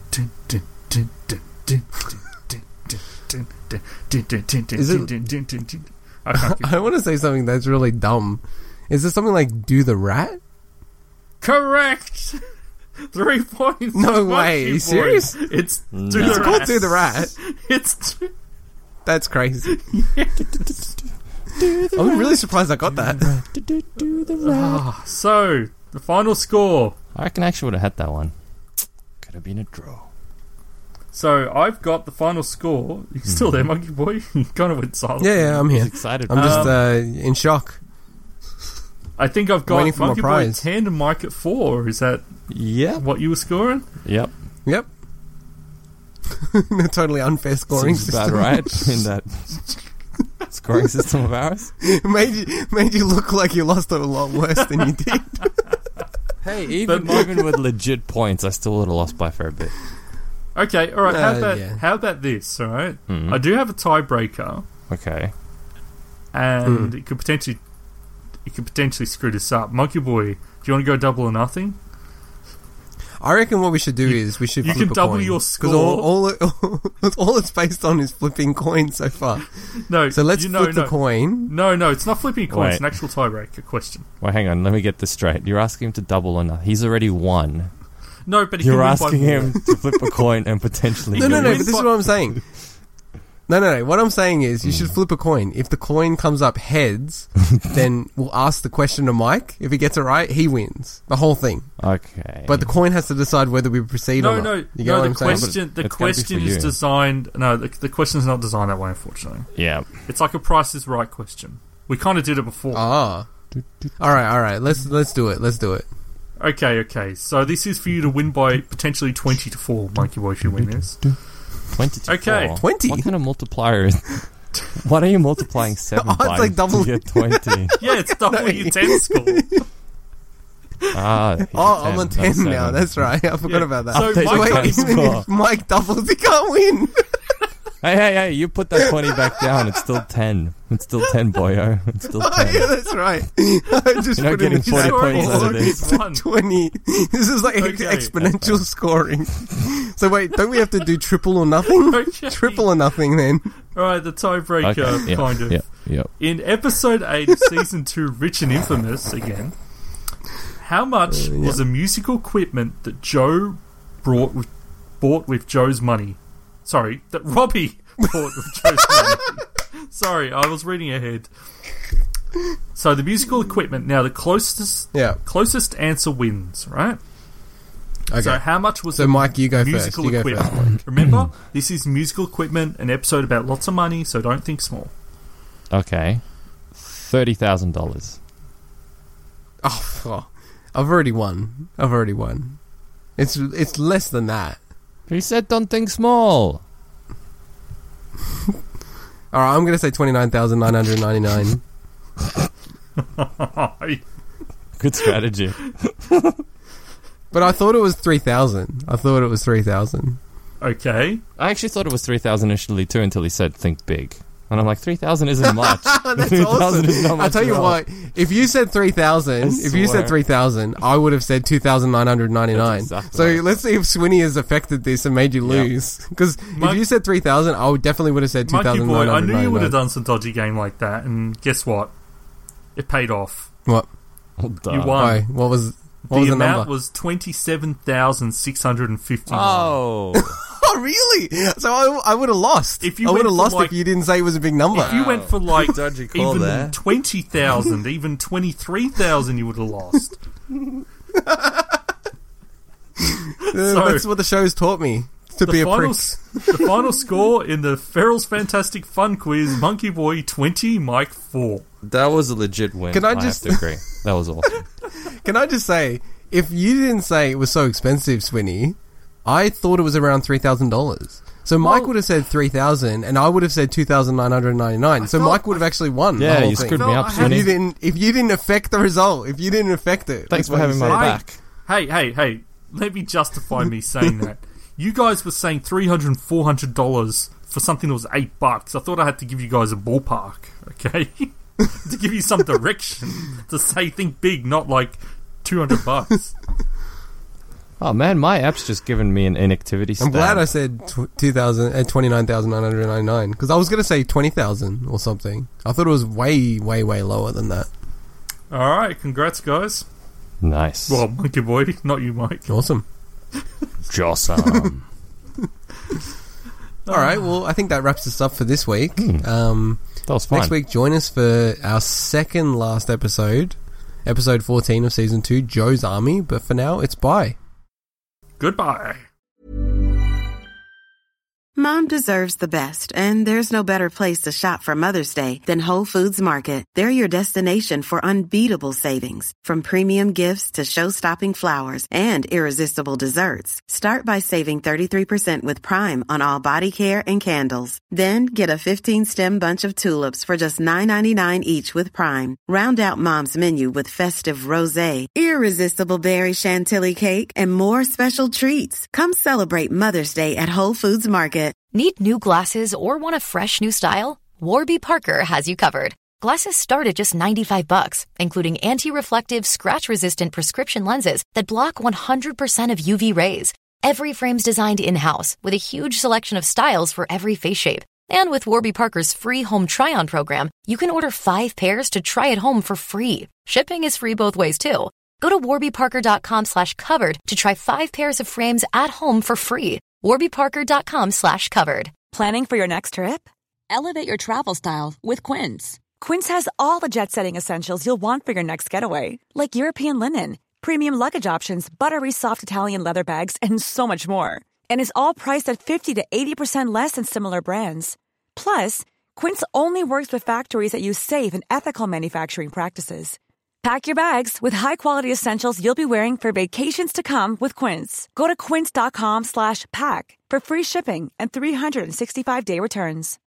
Is it- I can't keep I want to say something that's really dumb. Is there something like "Do the Rat"? Correct! Three points. No Monkey way, are you Boy. serious? It's Do No. the It's Rat. called Do the Rat. It's That's crazy. I'm really surprised I got that. Ah, so the final score. I reckon I actually would have had that one. Could have been a draw. So I've got the final score. You still there, Monkey Boy? You kind of went silent. Yeah, yeah, I'm He's here. excited. I'm just Um, uh, in shock. I think I've got Waiting for my Monkey Boy at prize. ten and Mike at four. Is that Yep. what you were scoring? Yep. Yep. A totally unfair scoring Seems system. about right in that scoring system of ours. made you made you look like you lost a lot worse than you did. Hey, even But- even with legit points, I still would have lost by a fair bit. Okay, all right. How Uh, about yeah. how about this? All right, Mhm. I do have a tiebreaker, Okay. and Hmm. it could potentially it could potentially screw this up. Monkey Boy, do you want to go double or nothing? I reckon what we should do is we should you flip can a double coin. your 'Cause score. all, all, it, all it's based on is flipping coins so far. No. So let's you know, flip no. the coin. No, no, it's not flipping a coin. It's Wait. an actual tiebreaker question. Well, hang on. Let me get this straight. You're asking him to double or not. He's already won. No, but he You're can win asking by him to flip a coin and potentially No, no, lose. no. win But this is by- what I'm saying. No, no, no. What I'm saying is you should Hmm. flip a coin. If the coin comes up heads, then we'll ask the question to Mike. If he gets it right, he wins the whole thing. Okay. But the coin has to decide whether we proceed No, or not. no, You get no. what The I'm saying? question, the It's gotta be question for is you. designed. No, the, the question is not designed that way. Unfortunately, yeah. it's like a Price is Right question. We kind of did it before. Ah. All right, all right. Let's let's do it. Let's do it. Okay, okay. So this is for you to win by potentially twenty to four, Monkey Boy. If you win this, twenty to Okay. four. twenty? What kind of multiplier is... What are you multiplying seven Oh, it's by like double- to get twenty? yeah, it's double your ten score. Ah, he's Oh, a I'm on not ten now. seven. That's right. I forgot Yeah. about that. So Update So Mike your wait, got- current even score. if Mike doubles, he can't win. Hey, hey, hey, you put that twenty back down. It's still ten. It's still ten, boyo. It's still Oh, yeah, ten. that's right. I just You're not put in getting his forty score. points out of this. It's like twenty. This is like Okay. exponential scoring. So wait, don't we have to do triple or nothing? Okay. Triple or nothing then. All right, the tiebreaker, Okay, yeah, kind of. yeah, yeah. In episode eight of season two, Rich and Infamous again. How much Uh, yeah. was the musical equipment that Joe brought with, bought with Joe's money? Sorry, that Robbie bought with Joe's money. Sorry, I was reading ahead. So the musical equipment. Now the closest Yeah. closest answer wins, right? Okay. So how much was So the Mike, you go first. musical You go equipment? first. Remember, this is musical equipment, an episode about lots of money, so don't think small. Okay. thirty thousand dollars. Oh, oh, I've already won. I've already won. It's it's less than that. He said don't think small. All right, I'm going to say twenty-nine thousand nine hundred ninety-nine. Good strategy. But I thought it was three thousand. I thought it was three thousand. Okay. I actually thought it was three thousand initially too until he said think big. And I'm like, three thousand isn't much. That's three thousand awesome. is not much. I'll tell you at all. what, if you said three thousand, I if you swear. said three thousand, I would have said two thousand nine hundred ninety-nine. That's exactly So right. let's see if Swinny has affected this and made you Yeah. lose. Because Mon- if you said three thousand, I would definitely would have said Monkey Boy, I two thousand nine hundred knew you would have ninety-nine. done some dodgy game like that, and guess what? It paid off. What? Oh, duh. You won. Why? What was, what the was the amount number? was twenty-seven thousand six hundred fifty. Oh. Oh, really? So I, I would have lost. If you I would went have for, lost like- if you didn't say it was a big number. If you went for like Dodgy call even there. twenty thousand, even twenty-three thousand, you would have lost. Uh, That's what the show's taught me. To The be a final, prick. s- the final score in the Ferrell's Fantastic Fun Quiz: Monkey Boy twenty, Mike four. That was a legit win. Can I I just have to agree. That was awesome. Can I just say, if you didn't say it was so expensive, Swinny, I thought it was around three thousand dollars. So Mike Well- would have said three thousand, and I would have said two thousand nine hundred ninety-nine. So felt- Mike would have actually won. the Yeah, whole you thing. screwed me up, I If had- you Swinny. didn't, if you didn't affect the result, if you didn't affect it, Thanks that's for what having you my said. back. Hey, hey, hey! Let me justify me saying that. You guys were saying three hundred and four hundred dollars for something that was eight bucks. I thought I had to give you guys a ballpark, okay, to give you some direction to say think big, not like two hundred bucks. Oh man, my app's just given me an inactivity stat. I'm glad I said tw- two thousand and twenty-nine thousand nine hundred ninety-nine because I was going to say twenty thousand or something. I thought it was way, way, way lower than that. All right, congrats, guys. Nice. Well, Monkey Boy, not you, Mike. Awesome. Jossum. All right, well, I think that wraps us up for this week. Um, That was fun. next week, join us for our second last episode, episode fourteen of season two, Joe's Army. But for now, it's bye. Goodbye. Mom deserves the best, and there's no better place to shop for Mother's Day than Whole Foods Market. They're your destination for unbeatable savings, from premium gifts to show-stopping flowers and irresistible desserts. Start by saving thirty-three percent with Prime on all body care and candles. Then get a fifteen-stem bunch of tulips for just nine ninety-nine each with Prime. Round out Mom's menu with festive rosé, irresistible berry chantilly cake, and more special treats. Come celebrate Mother's Day at Whole Foods Market. Need new glasses or want a fresh new style? Warby Parker has you covered. Glasses start at just ninety-five bucks, including anti-reflective, scratch-resistant prescription lenses that block one hundred percent of U V rays. Every frame's designed in-house with a huge selection of styles for every face shape. And with Warby Parker's free home try-on program, you can order five pairs to try at home for free. Shipping is free both ways, too. Go to warbyparker.com slash covered to try five pairs of frames at home for free. warbyparker.com slash covered. Planning for your next trip? Elevate your travel style with Quince. Quince has all the jet-setting essentials you'll want for your next getaway, like European linen, premium luggage options, buttery soft Italian leather bags, and so much more. And is all priced at fifty to eighty percent less than similar brands. Plus, Quince only works with factories that use safe and ethical manufacturing practices. Pack your bags with high-quality essentials you'll be wearing for vacations to come with Quince. Go to quince.com slash pack for free shipping and three sixty-five day returns.